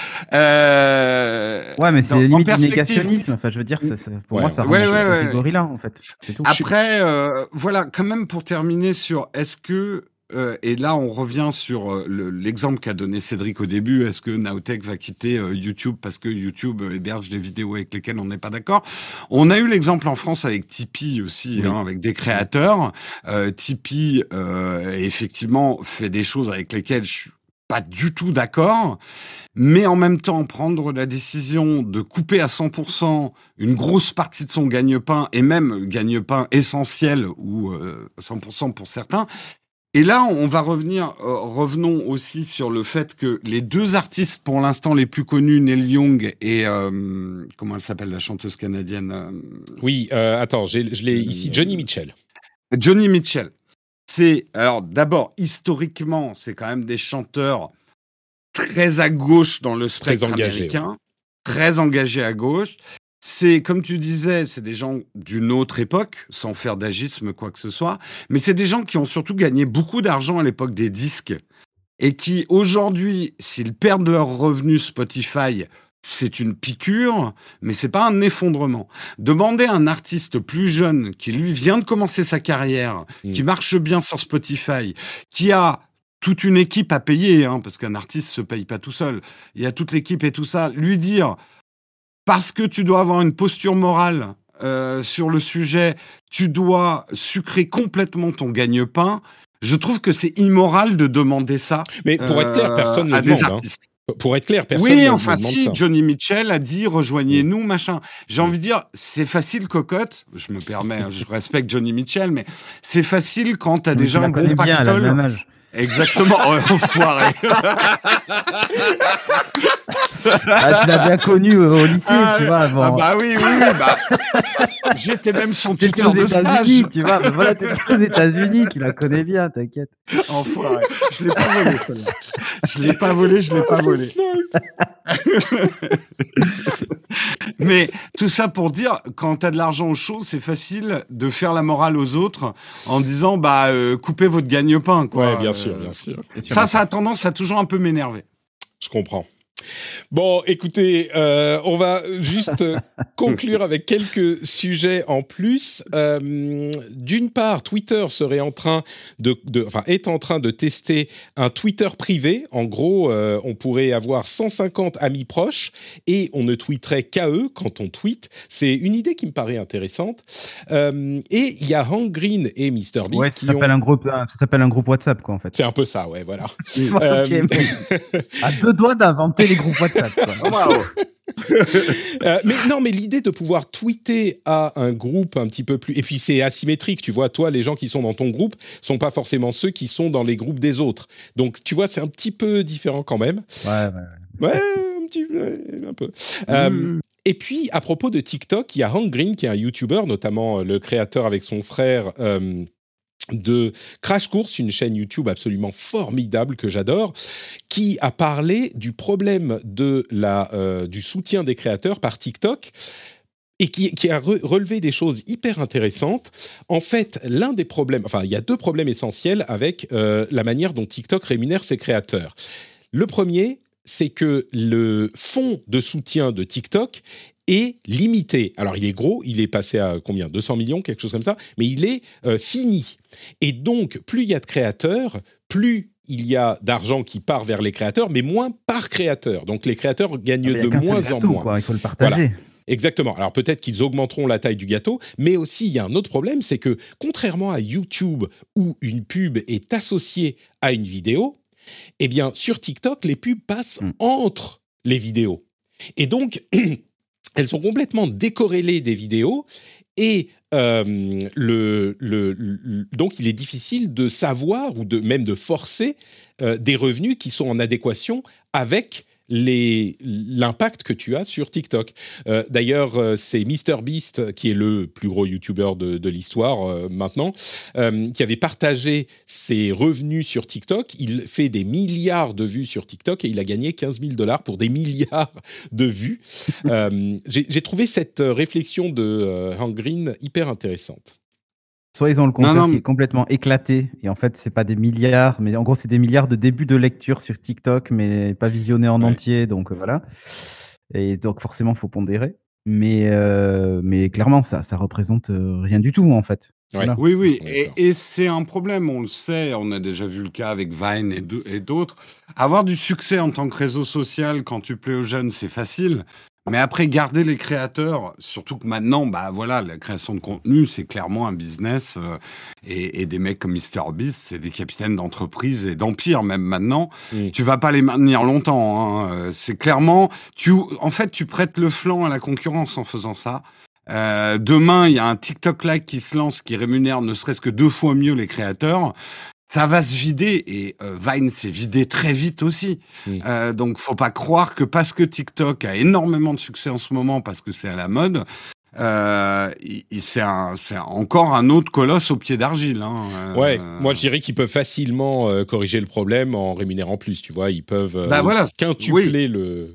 Ouais, mais c'est limite du négationnisme. Enfin, je veux dire, pour moi, ça rentre dans cette catégorie-là, en fait. C'est tout. Après, voilà, quand même pour terminer sur est-ce que et là on revient sur l'exemple qu'a donné Cédric au début. Est-ce que Nowtech va quitter YouTube parce que YouTube héberge des vidéos avec lesquelles on n'est pas d'accord? On a eu l'exemple en France avec Tipeee aussi, avec des créateurs. Tipeee effectivement fait des choses avec lesquelles je suis pas du tout d'accord, mais en même temps prendre la décision de couper à 100% une grosse partie de son gagne-pain, et même gagne-pain essentiel ou 100% pour certains. Et là, on va revenons aussi sur le fait que les 2 artistes pour l'instant les plus connus, Neil Young et comment elle s'appelle la chanteuse canadienne Oui, attends, je l'ai ici, Johnny Mitchell. Johnny Mitchell. Alors d'abord, historiquement, c'est quand même des chanteurs très à gauche dans le spectre américain, très engagés à gauche. C'est, comme tu disais, c'est des gens d'une autre époque, sans faire d'agisme, quoi que ce soit, mais c'est des gens qui ont surtout gagné beaucoup d'argent à l'époque des disques, et qui, aujourd'hui, s'ils perdent leurs revenus Spotify, c'est une piqûre, mais c'est pas un effondrement. Demander à un artiste plus jeune, qui lui vient de commencer sa carrière, qui marche bien sur Spotify, qui a toute une équipe à payer, parce qu'un artiste se paye pas tout seul, il y a toute l'équipe et tout ça, lui dire... Parce que tu dois avoir une posture morale sur le sujet, tu dois sucrer complètement ton gagne-pain. Je trouve que c'est immoral de demander ça. Mais pour être clair, personne ne le demande. Artistes. Pour être clair, personne ne demande ça. Oui, enfin si, Johnny Mitchell a dit « rejoignez-nous », machin. J'ai envie de dire, c'est facile, cocotte. Je me permets, je respecte Johnny Mitchell, mais c'est facile quand tu as déjà un bon pactole. Exactement, enfoiré. Tu l'as bien connu au lycée, tu vois, avant. Oui. J'étais même son tuteur de stage. Tu vois, voilà, t'étais aux États-Unis, tu la connais bien, t'inquiète. Enfoiré. Je l'ai pas volé, celle-là. Je l'ai pas volé. Mais tout ça pour dire, quand t'as de l'argent au chaud, c'est facile de faire la morale aux autres en disant, coupez votre gagne-pain, quoi. Ouais, bien sûr. Ça a tendance à toujours un peu m'énerver. Je comprends. Bon, écoutez, on va juste conclure avec quelques sujets en plus. D'une part, Twitter est en train de tester un Twitter privé. En gros, on pourrait avoir 150 amis proches et on ne tweeterait qu'à eux quand on tweet. C'est une idée qui me paraît intéressante. Et il y a Hank Green et MrBeast ça s'appelle un groupe WhatsApp, quoi, en fait. C'est un peu ça, ouais, voilà. À 2 doigts d'inventer les groupes WhatsApp, quoi. mais l'idée de pouvoir tweeter à un groupe un petit peu plus... Et puis c'est asymétrique, tu vois. Toi, les gens qui sont dans ton groupe sont pas forcément ceux qui sont dans les groupes des autres. Donc, tu vois, c'est un petit peu différent quand même. Ouais, un peu. Et puis, à propos de TikTok, il y a Hank Green, qui est un YouTuber, notamment le créateur avec son frère... de Crash Course, une chaîne YouTube absolument formidable que j'adore, qui a parlé du problème du soutien des créateurs par TikTok et qui a relevé des choses hyper intéressantes. En fait, il y a 2 problèmes essentiels avec la manière dont TikTok rémunère ses créateurs. Le premier, c'est que le fonds de soutien de TikTok est limité. Alors, il est gros, il est passé à combien ? 200 millions, quelque chose comme ça, mais il est fini. Et donc, plus il y a de créateurs, plus il y a d'argent qui part vers les créateurs, mais moins par créateur. Donc, les créateurs gagnent de moins en moins. Quoi, il faut le partager. Voilà. Exactement. Alors peut-être qu'ils augmenteront la taille du gâteau, mais aussi il y a un autre problème, c'est que contrairement à YouTube où une pub est associée à une vidéo, eh bien sur TikTok, les pubs passent entre les vidéos. Et donc, elles sont complètement décorrélées des vidéos et donc il est difficile de savoir ou même de forcer des revenus qui sont en adéquation avec l'impact que tu as sur TikTok. D'ailleurs, c'est MrBeast, qui est le plus gros YouTuber de l'histoire maintenant, qui avait partagé ses revenus sur TikTok. Il fait des milliards de vues sur TikTok et il a gagné $15,000 pour des milliards de vues. J'ai trouvé cette réflexion de Hank Green hyper intéressante. Soit ils ont le compteur qui est complètement éclaté, et en fait, c'est pas des milliards, mais en gros, c'est des milliards de débuts de lecture sur TikTok, mais pas visionnés en entier, donc voilà. Et donc, forcément, il faut pondérer. Mais clairement, ça représente rien du tout, en fait. Ouais. Voilà. Oui. Et c'est un problème, on le sait, on a déjà vu le cas avec Vine et d'autres. Avoir du succès en tant que réseau social quand tu plais aux jeunes, c'est facile. Mais après, garder les créateurs, surtout que maintenant, la création de contenu, c'est clairement un business. Et des mecs comme MrBeast, c'est des capitaines d'entreprise et d'empire, même maintenant. Tu vas pas les maintenir longtemps. Hein. C'est clairement... En fait, tu prêtes le flanc à la concurrence en faisant ça. Demain, il y a un TikTok-like qui se lance, qui rémunère ne serait-ce que 2 fois mieux les créateurs. Ça va se vider et Vine s'est vidé très vite aussi. Donc, faut pas croire que parce que TikTok a énormément de succès en ce moment, parce que c'est à la mode, c'est encore un autre colosse au pied d'argile. Hein. Moi je dirais qu'ils peuvent facilement corriger le problème en rémunérant plus. Tu vois, ils peuvent quintupler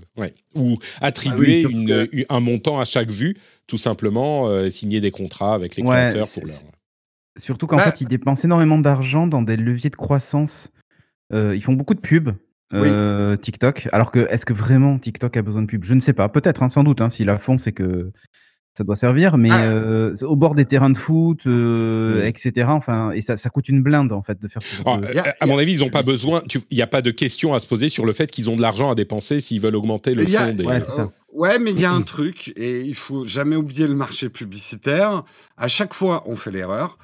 ou attribuer un montant à chaque vue, tout simplement signer des contrats avec les créateurs pour leur... Surtout qu'en fait, ils dépensent énormément d'argent dans des leviers de croissance. Ils font beaucoup de pubs, TikTok. Alors que, est-ce que vraiment TikTok a besoin de pubs ? Je ne sais pas. Peut-être, sans doute. S'ils la font, c'est que ça doit servir. Mais au bord des terrains de foot, etc. Enfin, et ça coûte une blinde, en fait, de faire ça. À mon avis, ils n'ont pas besoin... Il n'y a pas de question à se poser sur le fait qu'ils ont de l'argent à dépenser s'ils veulent augmenter le fond des... Ouais, c'est ça. Ouais, mais il y a un truc, et il faut jamais oublier le marché publicitaire. À chaque fois, on fait l'erreur.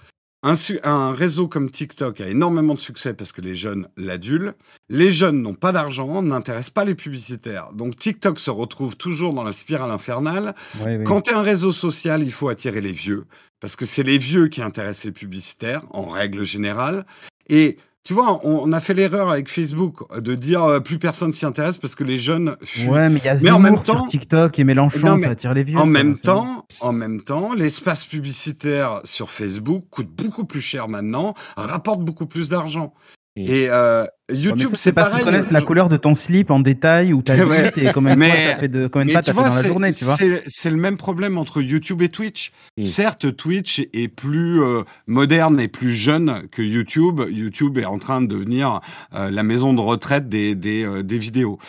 Un réseau comme TikTok a énormément de succès parce que les jeunes l'adulent. Les jeunes n'ont pas d'argent, n'intéressent pas les publicitaires. Donc TikTok se retrouve toujours dans la spirale infernale. Quand tu es un réseau social, il faut attirer les vieux. Parce que c'est les vieux qui intéressent les publicitaires, en règle générale. Et tu vois, on a fait l'erreur avec Facebook de dire plus personne s'y intéresse parce que les jeunes fuient. Ouais, mais il y a Zemmour sur TikTok et Mélenchon, ça attire les vieux. En même temps, l'espace publicitaire sur Facebook coûte beaucoup plus cher maintenant, rapporte beaucoup plus d'argent. Et YouTube, c'est pareil. Ils connaissent la couleur de ton slip en détail ou ta vie et combien de pas t'as fait dans la journée, tu vois. C'est le même problème entre YouTube et Twitch. Certes, Twitch est plus moderne et plus jeune que YouTube. YouTube est en train de devenir la maison de retraite des vidéos.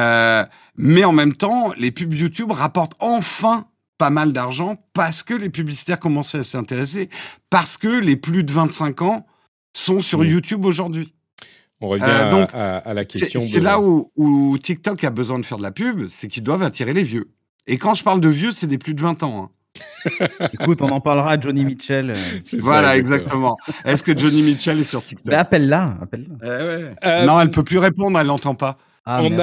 Mais en même temps, les pubs YouTube rapportent enfin pas mal d'argent parce que les publicitaires commencent à s'intéresser, parce que les plus de 25 ans sont sur YouTube aujourd'hui. On revient à la question. C'est là où TikTok a besoin de faire de la pub, c'est qu'ils doivent attirer les vieux. Et quand je parle de vieux, c'est des plus de 20 ans. Écoute, on en parlera à Johnny Mitchell. Voilà, exactement. Est-ce que Johnny Mitchell est sur TikTok ? Appelle-la. Non, elle peut plus répondre, elle l'entend pas. On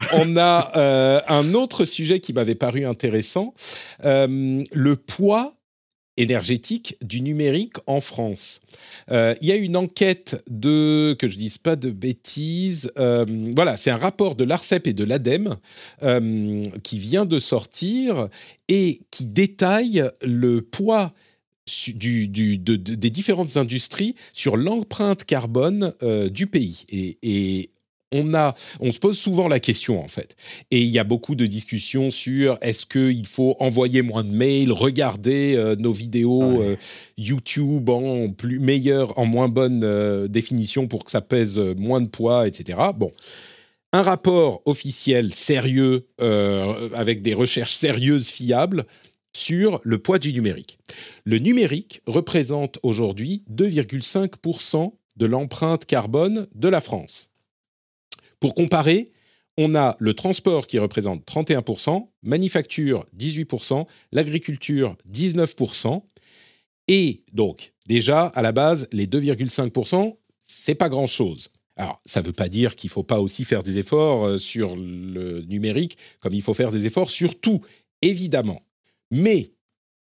a un autre sujet qui m'avait paru intéressant, le poids énergétique du numérique en France. Il y a une enquête que je dise pas de bêtises, c'est un rapport de l'ARCEP et de l'ADEME qui vient de sortir et qui détaille le poids des différentes industries sur l'empreinte carbone du pays. Et on se pose souvent la question, en fait. Et il y a beaucoup de discussions sur est-ce qu'il faut envoyer moins de mails, regarder nos vidéos YouTube en moins bonne définition pour que ça pèse moins de poids, etc. Bon, un rapport officiel sérieux, avec des recherches sérieuses, fiables, sur le poids du numérique. Le numérique représente aujourd'hui 2,5% de l'empreinte carbone de la France. Pour comparer, on a le transport qui représente 31%, manufacture 18%, l'agriculture 19%. Et donc, déjà, à la base, les 2,5%, c'est pas grand-chose. Alors, ça ne veut pas dire qu'il ne faut pas aussi faire des efforts sur le numérique, comme il faut faire des efforts sur tout, évidemment. Mais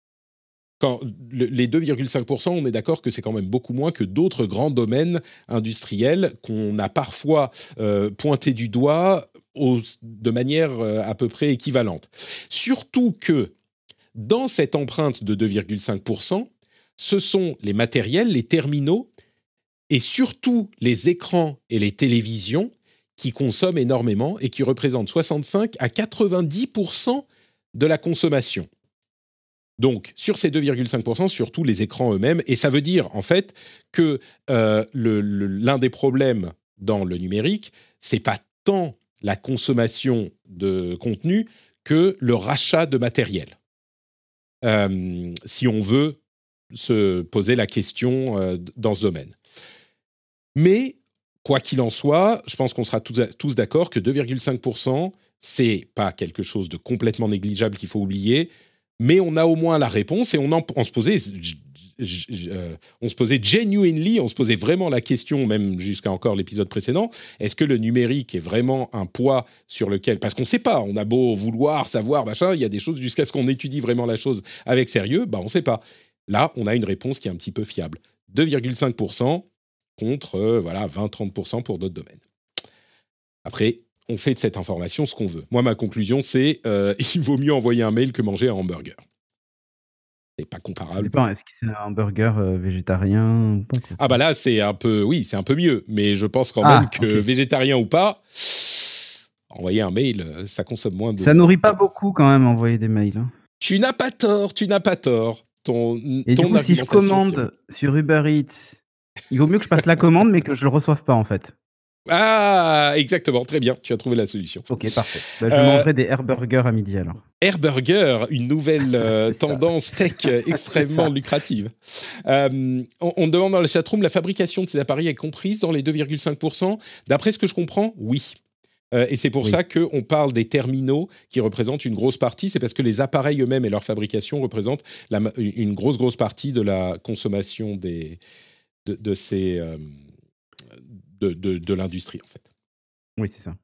les 2,5%, on est d'accord que c'est quand même beaucoup moins que d'autres grands domaines industriels qu'on a parfois pointés du doigt de manière à peu près équivalente. Surtout que dans cette empreinte de 2,5%, ce sont les matériels, les terminaux et surtout les écrans et les télévisions qui consomment énormément et qui représentent 65 à 90% de la consommation. Donc, sur ces 2,5%, surtout les écrans eux-mêmes. Et ça veut dire, en fait, que l'un des problèmes dans le numérique, c'est pas tant la consommation de contenu que le rachat de matériel. Si on veut se poser la question dans ce domaine. Mais, quoi qu'il en soit, je pense qu'on sera tous d'accord que 2,5%, c'est pas quelque chose de complètement négligeable qu'il faut oublier, mais on a au moins la réponse et on se posait genuinely, on se posait vraiment la question, même jusqu'à encore l'épisode précédent, est-ce que le numérique est vraiment un poids sur lequel... Parce qu'on ne sait pas, on a beau vouloir, savoir, machin, il y a des choses, jusqu'à ce qu'on étudie vraiment la chose avec sérieux, on ne sait pas. Là, on a une réponse qui est un petit peu fiable. 2,5% contre 20-30% pour d'autres domaines. Après, on fait de cette information ce qu'on veut. Moi, ma conclusion, c'est il vaut mieux envoyer un mail que manger un hamburger. C'est pas comparable. Ça dépend, est-ce que c'est un burger végétarien ou pas, quoi. Ah bah là, c'est un peu mieux. Mais je pense quand même que végétarien ou pas, envoyer un mail, ça consomme moins de... Ça nourrit pas beaucoup quand même, envoyer des mails. Hein. Tu n'as pas tort. Et du coup, si je commande sur Uber Eats, il vaut mieux que je passe la commande, mais que je le reçoive pas, en fait. Ah, exactement, très bien, tu as trouvé la solution. Ok, parfait. Je mangerai des Air Burgers à midi alors. Air Burger, une nouvelle tendance tech extrêmement lucrative. On demande dans le chatroom, la fabrication de ces appareils est comprise dans les 2,5%. D'après ce que je comprends, oui. Et c'est pour ça qu'on parle des terminaux qui représentent une grosse partie. C'est parce que les appareils eux-mêmes et leur fabrication représentent une grosse partie de la consommation de l'industrie, en fait. Oui, c'est ça.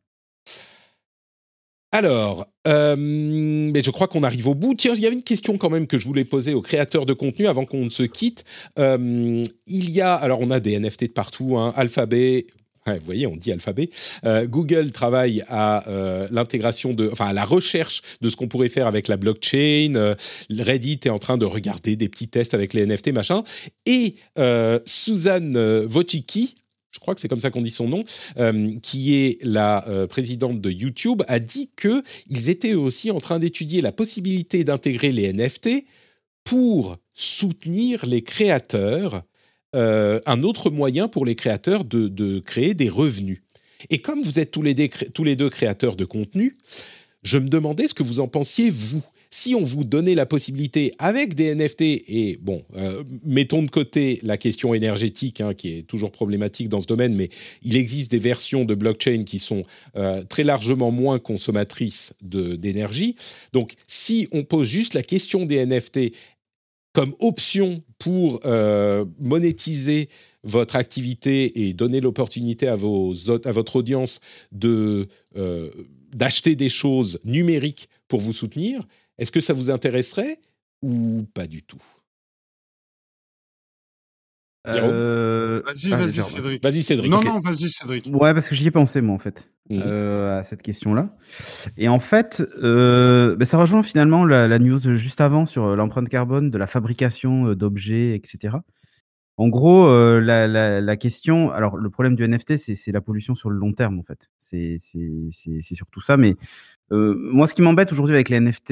Alors, mais je crois qu'on arrive au bout. Tiens, il y avait une question quand même que je voulais poser aux créateurs de contenu avant qu'on ne se quitte. Alors on a des NFT de partout, hein, Alphabet... Ouais, vous voyez, on dit Alphabet. Google travaille à à la recherche de ce qu'on pourrait faire avec la blockchain. Reddit est en train de regarder des petits tests avec les NFT, machin. Et Suzanne Wojcicki, je crois que c'est comme ça qu'on dit son nom, qui est la présidente de YouTube, a dit qu'ils étaient aussi en train d'étudier la possibilité d'intégrer les NFT pour soutenir les créateurs. Un autre moyen pour les créateurs de créer des revenus. Et comme vous êtes tous les deux créateurs de contenu, je me demandais ce que vous en pensiez, vous. Si on vous donnait la possibilité avec des NFT, et mettons de côté la question énergétique, hein, qui est toujours problématique dans ce domaine, mais il existe des versions de blockchain qui sont très largement moins consommatrices d'énergie. Donc, si on pose juste la question des NFT comme option pour monétiser votre activité et donner l'opportunité à votre audience d'acheter des choses numériques pour vous soutenir, est-ce que ça vous intéresserait ou pas du tout ? Jérôme Vas-y, Cédric. Vas-y, Cédric. Non, Ok. non, vas-y, Cédric. Ouais, parce que j'y ai pensé, moi, en fait, à cette question-là. Et en fait, ça rejoint finalement la news juste avant sur l'empreinte carbone de la fabrication d'objets, etc. En gros, la question, alors le problème du NFT, c'est la pollution sur le long terme, en fait. C'est surtout ça. Mais moi, ce qui m'embête aujourd'hui avec les NFT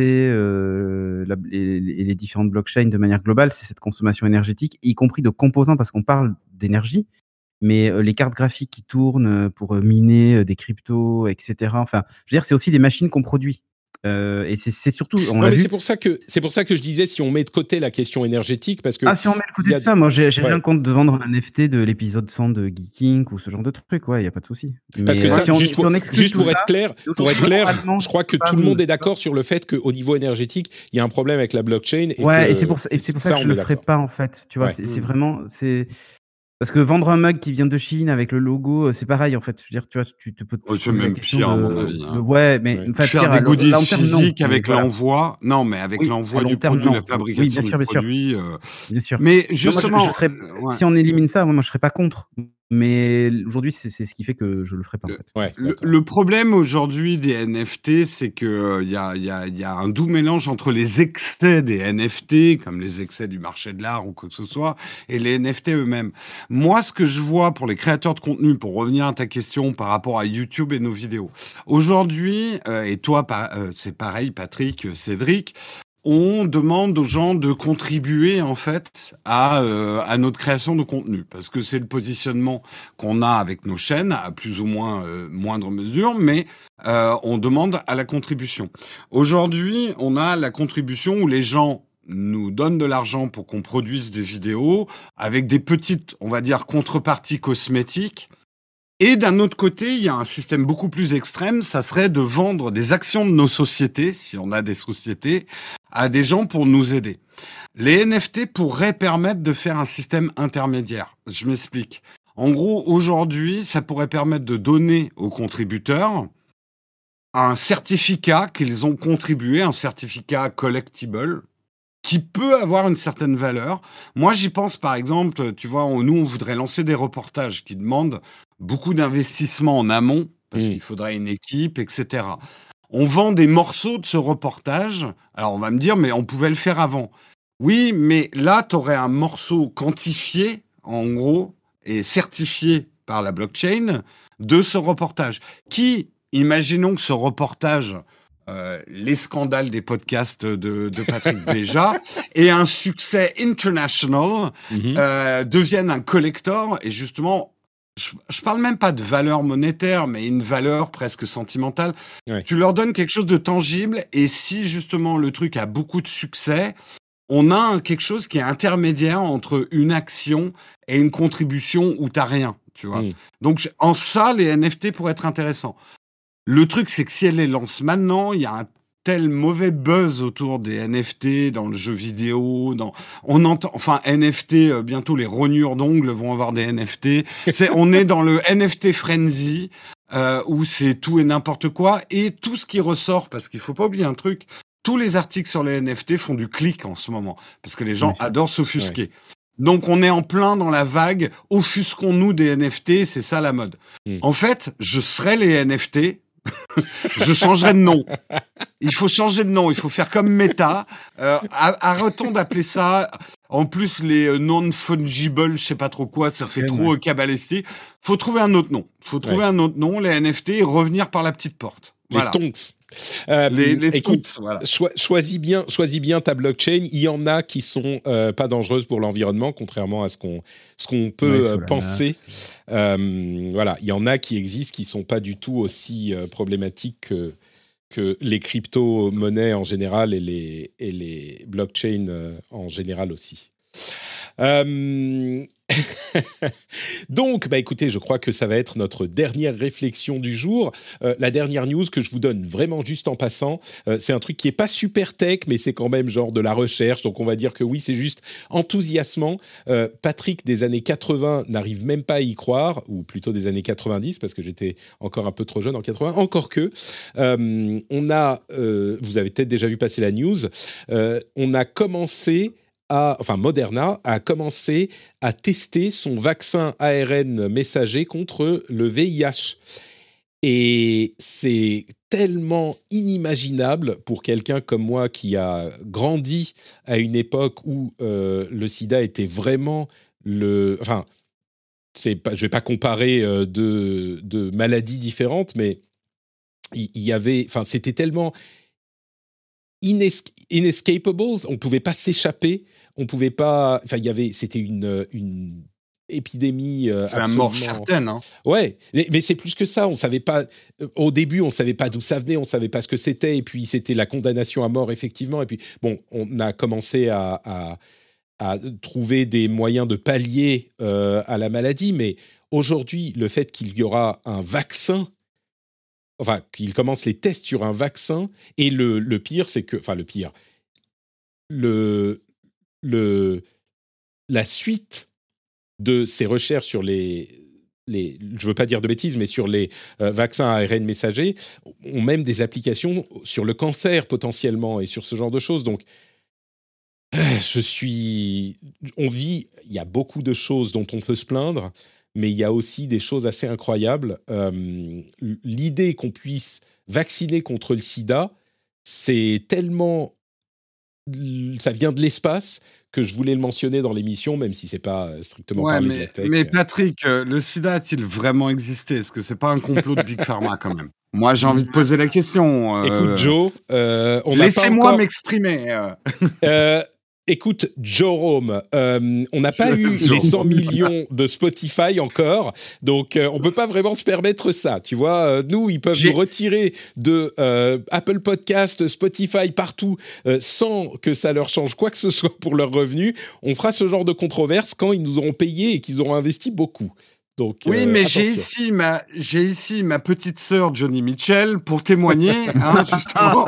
et les différentes blockchains de manière globale, c'est cette consommation énergétique, y compris de composants, parce qu'on parle d'énergie, mais les cartes graphiques qui tournent pour miner des cryptos, etc. Enfin, je veux dire, c'est aussi des machines qu'on produit. Et c'est surtout, on Non, l'a mais vu. c'est pour ça que je disais si on met de côté la question énergétique, parce que Si on met le côté il y a de ça, moi j'ai Ouais. rien contre de vendre un NFT de l'épisode 100 de Geeking ou ce genre de truc, ouais, il y a pas de souci. Parce que Mais ça, si on juste pour exclut tout être ça, clair, globalement, je crois que tout le monde est d'accord sur le fait qu'au niveau énergétique, il y a un problème avec la blockchain. Ouais, que, et c'est pour ça que je on le est ferai d'accord. pas en fait. Tu vois, Ouais. c'est vraiment parce que vendre un mug qui vient de Chine avec le logo, c'est pareil en fait. Je veux dire, tu vois, tu te peux Oh, te c'est poser la même question pire, à mon avis. ouais, mais Ouais. enfin Faire pire des à goodies long terme non. physiques Mais avec voilà. l'envoi. Non, mais avec Oui, à l'envoi long du terme produit, non. la Oui, fabrication bien sûr, du bien sûr. produit. Bien sûr. Mais Non, moi, justement, je serais, ouais. si on élimine ça, moi, je serais pas contre. Mais aujourd'hui, c'est ce qui fait que je le ferai pas, en fait. Ouais, Le, d'accord. le problème aujourd'hui des NFT, c'est que il y a un doux mélange entre les excès des NFT, comme les excès du marché de l'art ou quoi que ce soit, et les NFT eux-mêmes. Moi, ce que je vois pour les créateurs de contenu, pour revenir à ta question par rapport à YouTube et nos vidéos, aujourd'hui, et toi, c'est pareil, Patrick, Cédric, on demande aux gens de contribuer en fait à notre création de contenu parce que c'est le positionnement qu'on a avec nos chaînes à plus ou moins moindre mesure, mais on demande à la contribution. Aujourd'hui, on a la contribution où les gens nous donnent de l'argent pour qu'on produise des vidéos avec des petites, on va dire, contreparties cosmétiques. Et d'un autre côté, il y a un système beaucoup plus extrême, ça serait de vendre des actions de nos sociétés, si on a des sociétés, à des gens pour nous aider. Les NFT pourraient permettre de faire un système intermédiaire. Je m'explique. En gros, aujourd'hui, ça pourrait permettre de donner aux contributeurs un certificat qu'ils ont contribué, un certificat collectible, qui peut avoir une certaine valeur. Moi, j'y pense, par exemple, tu vois, nous, on voudrait lancer des reportages qui demandent beaucoup d'investissement en amont, parce qu'il faudrait une équipe, etc. On vend des morceaux de ce reportage. Alors, on va me dire, mais on pouvait le faire avant. Oui, mais là, tu aurais un morceau quantifié, en gros, et certifié par la blockchain de ce reportage. Imaginons que ce reportage... les scandales des podcasts de Patrick Béja et un succès international deviennent un collector et justement je parle même pas de valeur monétaire mais une valeur presque sentimentale. Tu leur donnes quelque chose de tangible et si justement le truc a beaucoup de succès, on a quelque chose qui est intermédiaire entre une action et une contribution où t'as rien, tu vois. Donc en ça les NFT pourraient être intéressants. Le truc, c'est que si elle les lance maintenant, il y a un tel mauvais buzz autour des NFT dans le jeu vidéo. On entend, enfin, NFT, bientôt les rognures d'ongles vont avoir des NFT. On est dans le NFT frenzy, où c'est tout et n'importe quoi. Et tout ce qui ressort, parce qu'il faut pas oublier un truc, tous les articles sur les NFT font du clic en ce moment, parce que les gens adorent s'offusquer. Ouais. Donc, on est en plein dans la vague, offusquons-nous des NFT, c'est ça la mode. En fait, je serais les NFT, je changerais de nom. Il faut changer de nom. Il faut faire comme Meta. Arrêtons d'appeler ça. En plus, les non-fungible, je sais pas trop quoi, ça fait trop cabalistique. Faut trouver un autre nom. Les NFT, et revenir par la petite porte. Voilà. Les stonks. Écoute, voilà. Choisis bien ta blockchain. Il y en a qui sont pas dangereuses pour l'environnement, contrairement à ce qu'on peut penser. Voilà, il y en a qui existent qui sont pas du tout aussi problématiques que les crypto-monnaies en général et les blockchains en général aussi. Donc, écoutez, je crois que ça va être notre dernière réflexion du jour. La dernière news que je vous donne vraiment juste en passant, c'est un truc qui est pas super tech, mais c'est quand même genre de la recherche. Donc, on va dire que oui, c'est juste enthousiasmant. Patrick des années 80 n'arrive même pas à y croire, ou plutôt des années 90, parce que j'étais encore un peu trop jeune en 80. Encore que, vous avez peut-être déjà vu passer la news, on a commencé Moderna a commencé à tester son vaccin ARN messager contre le VIH. Et c'est tellement inimaginable pour quelqu'un comme moi qui a grandi à une époque où le sida était vraiment je vais pas comparer de maladies différentes, mais il y avait, c'était tellement inescapable, on pouvait pas s'échapper, on pouvait pas, c'était une épidémie c'est la mort certaine. Hein. Ouais, mais c'est plus que ça. On savait pas. Au début, on savait pas d'où ça venait, on savait pas ce que c'était, et puis c'était la condamnation à mort effectivement. Et puis bon, on a commencé à trouver des moyens de pallier à la maladie. Mais aujourd'hui, le fait qu'il y aura un vaccin, qu'il commence les tests sur un vaccin, et le pire, c'est que, la suite de ces recherches sur je ne veux pas dire de bêtises, mais sur les vaccins à ARN messager, ont même des applications sur le cancer potentiellement et sur ce genre de choses. Donc, il y a beaucoup de choses dont on peut se plaindre, mais il y a aussi des choses assez incroyables. L'idée qu'on puisse vacciner contre le sida, c'est tellement... Ça vient de l'espace que je voulais le mentionner dans l'émission, même si c'est pas strictement parler de la tech. Mais Patrick, le sida a-t-il vraiment existé ? Est-ce que c'est pas un complot de Big Pharma quand même ? Moi, j'ai envie de poser la question. Écoute, Joe, laissez-moi m'exprimer. Écoute, Jérôme, on n'a pas eu les 100 millions de Spotify encore, donc on peut pas vraiment se permettre ça, tu vois. Nous, ils peuvent nous retirer de Apple Podcast, Spotify, partout, sans que ça leur change quoi que ce soit pour leurs revenus. On fera ce genre de controverse quand ils nous auront payé et qu'ils auront investi beaucoup. Donc, oui, mais j'ai ici ma petite sœur Johnny Mitchell pour témoigner, hein, justement.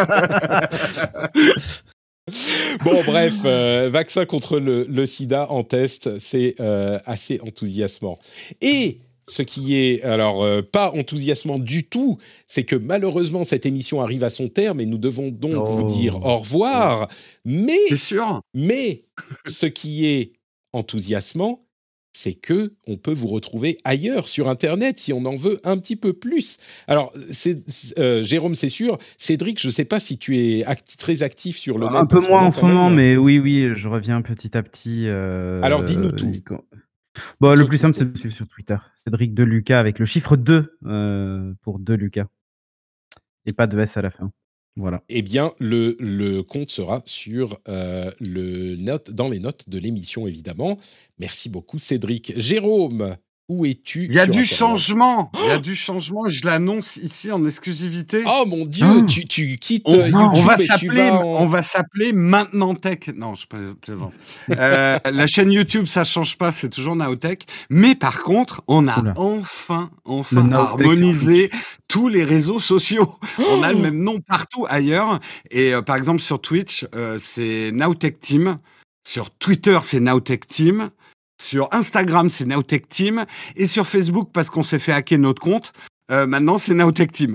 Bon, bref, vaccin contre le sida en test, c'est assez enthousiasmant. Et ce qui est, pas enthousiasmant du tout, c'est que malheureusement, cette émission arrive à son terme et nous devons donc vous dire au revoir. Mais, c'est sûr. Mais ce qui est enthousiasmant, c'est que on peut vous retrouver ailleurs sur Internet si on en veut un petit peu plus. Alors, Jérôme, c'est sûr. Cédric, je ne sais pas si tu es très actif sur le net. Un peu moins en ce moment, mais oui, je reviens petit à petit. Alors, dis-nous tout. Bon, le plus simple, c'est de me suivre sur Twitter. Cédric Deluca avec le chiffre 2 pour Deluca. Et pas de S à la fin. Voilà. Eh bien, le compte sera sur dans les notes de l'émission, évidemment. Merci beaucoup, Cédric. Jérôme, où es-tu ? Il y a du changement. Je l'annonce ici en exclusivité. Oh mon Dieu, tu quittes YouTube on va s'appeler Maintenant Tech. Non, je plaisante. La chaîne YouTube, ça change pas, c'est toujours Nowtech. Mais par contre, on a enfin harmonisé tous les réseaux sociaux. On a le même nom partout ailleurs. Et par exemple, sur Twitch, c'est Nowtech Team. Sur Twitter, c'est Nowtech Team. Sur Instagram, c'est Nowtech Team. Et sur Facebook, parce qu'on s'est fait hacker notre compte, maintenant, c'est Nowtech Team.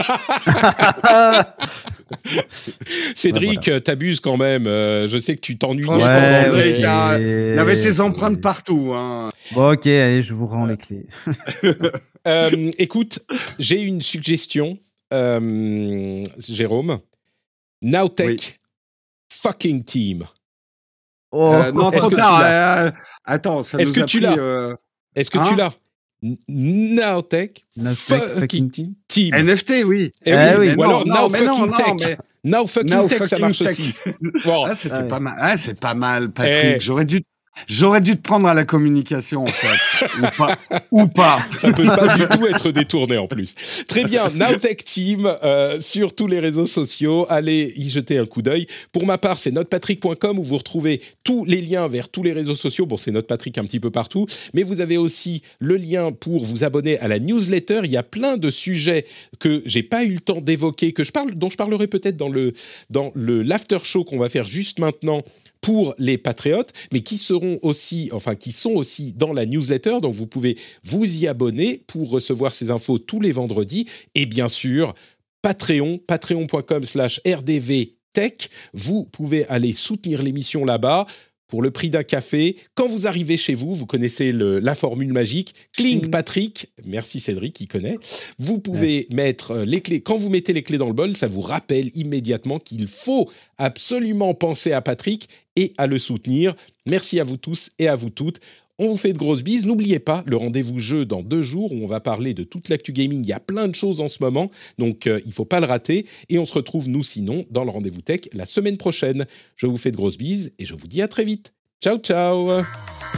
Cédric, t'abuses quand même. Je sais que tu t'ennuies. Il y avait tes empreintes partout. Hein. Bon, ok, allez, je vous rends les clés. Écoute, j'ai une suggestion, Jérôme. Nowtech fucking Team. Non, trop tard. Attends, ça nous a pris... Est-ce que tu l'as ? Nowtech fucking Team. NFT, oui. Ou alors Now fucking Tech. Now fucking Tech, ça marche aussi. Bon. C'était pas mal. C'est pas mal, Patrick. J'aurais dû te prendre à la communication, en fait. ou pas. Ça peut pas du tout être détourné, en plus. Très bien. Nowtech Team, sur tous les réseaux sociaux. Allez y jeter un coup d'œil. Pour ma part, c'est notepatrick.com où vous retrouvez tous les liens vers tous les réseaux sociaux. Bon, c'est Notepatrick un petit peu partout. Mais vous avez aussi le lien pour vous abonner à la newsletter. Il y a plein de sujets que j'ai pas eu le temps d'évoquer, dont je parlerai peut-être dans l'after show qu'on va faire juste maintenant pour les patriotes, mais qui sont aussi dans la newsletter, donc vous pouvez vous y abonner pour recevoir ces infos tous les vendredis, et bien sûr, patreon.com/rdv tech. Vous pouvez aller soutenir l'émission là-bas pour le prix d'un café. Quand vous arrivez chez vous, vous connaissez la formule magique. Cling Patrick, merci Cédric, qui connaît. Vous pouvez mettre les clés. Quand vous mettez les clés dans le bol, ça vous rappelle immédiatement qu'il faut absolument penser à Patrick et à le soutenir. Merci à vous tous et à vous toutes. On vous fait de grosses bises. N'oubliez pas le rendez-vous jeu dans 2 jours où on va parler de toute l'actu gaming. Il y a plein de choses en ce moment, donc il ne faut pas le rater. Et on se retrouve, nous sinon, dans le rendez-vous tech la semaine prochaine. Je vous fais de grosses bises et je vous dis à très vite. Ciao, ciao.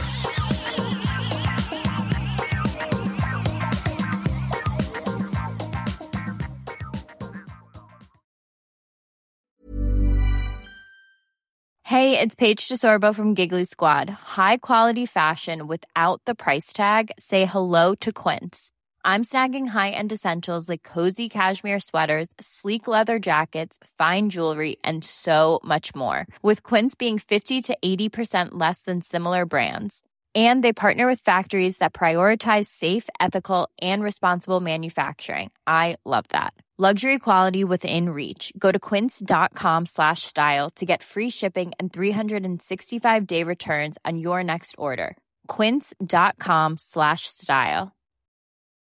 Hey, it's Paige DeSorbo from Giggly Squad. High quality fashion without the price tag. Say hello to Quince. I'm snagging high-end essentials like cozy cashmere sweaters, sleek leather jackets, fine jewelry, and so much more. With Quince being 50 to 80% less than similar brands. And they partner with factories that prioritize safe, ethical, and responsible manufacturing. I love that. Luxury quality within reach. Go to quince.com/style to get free shipping and 365-day returns on your next order. Quince.com/style.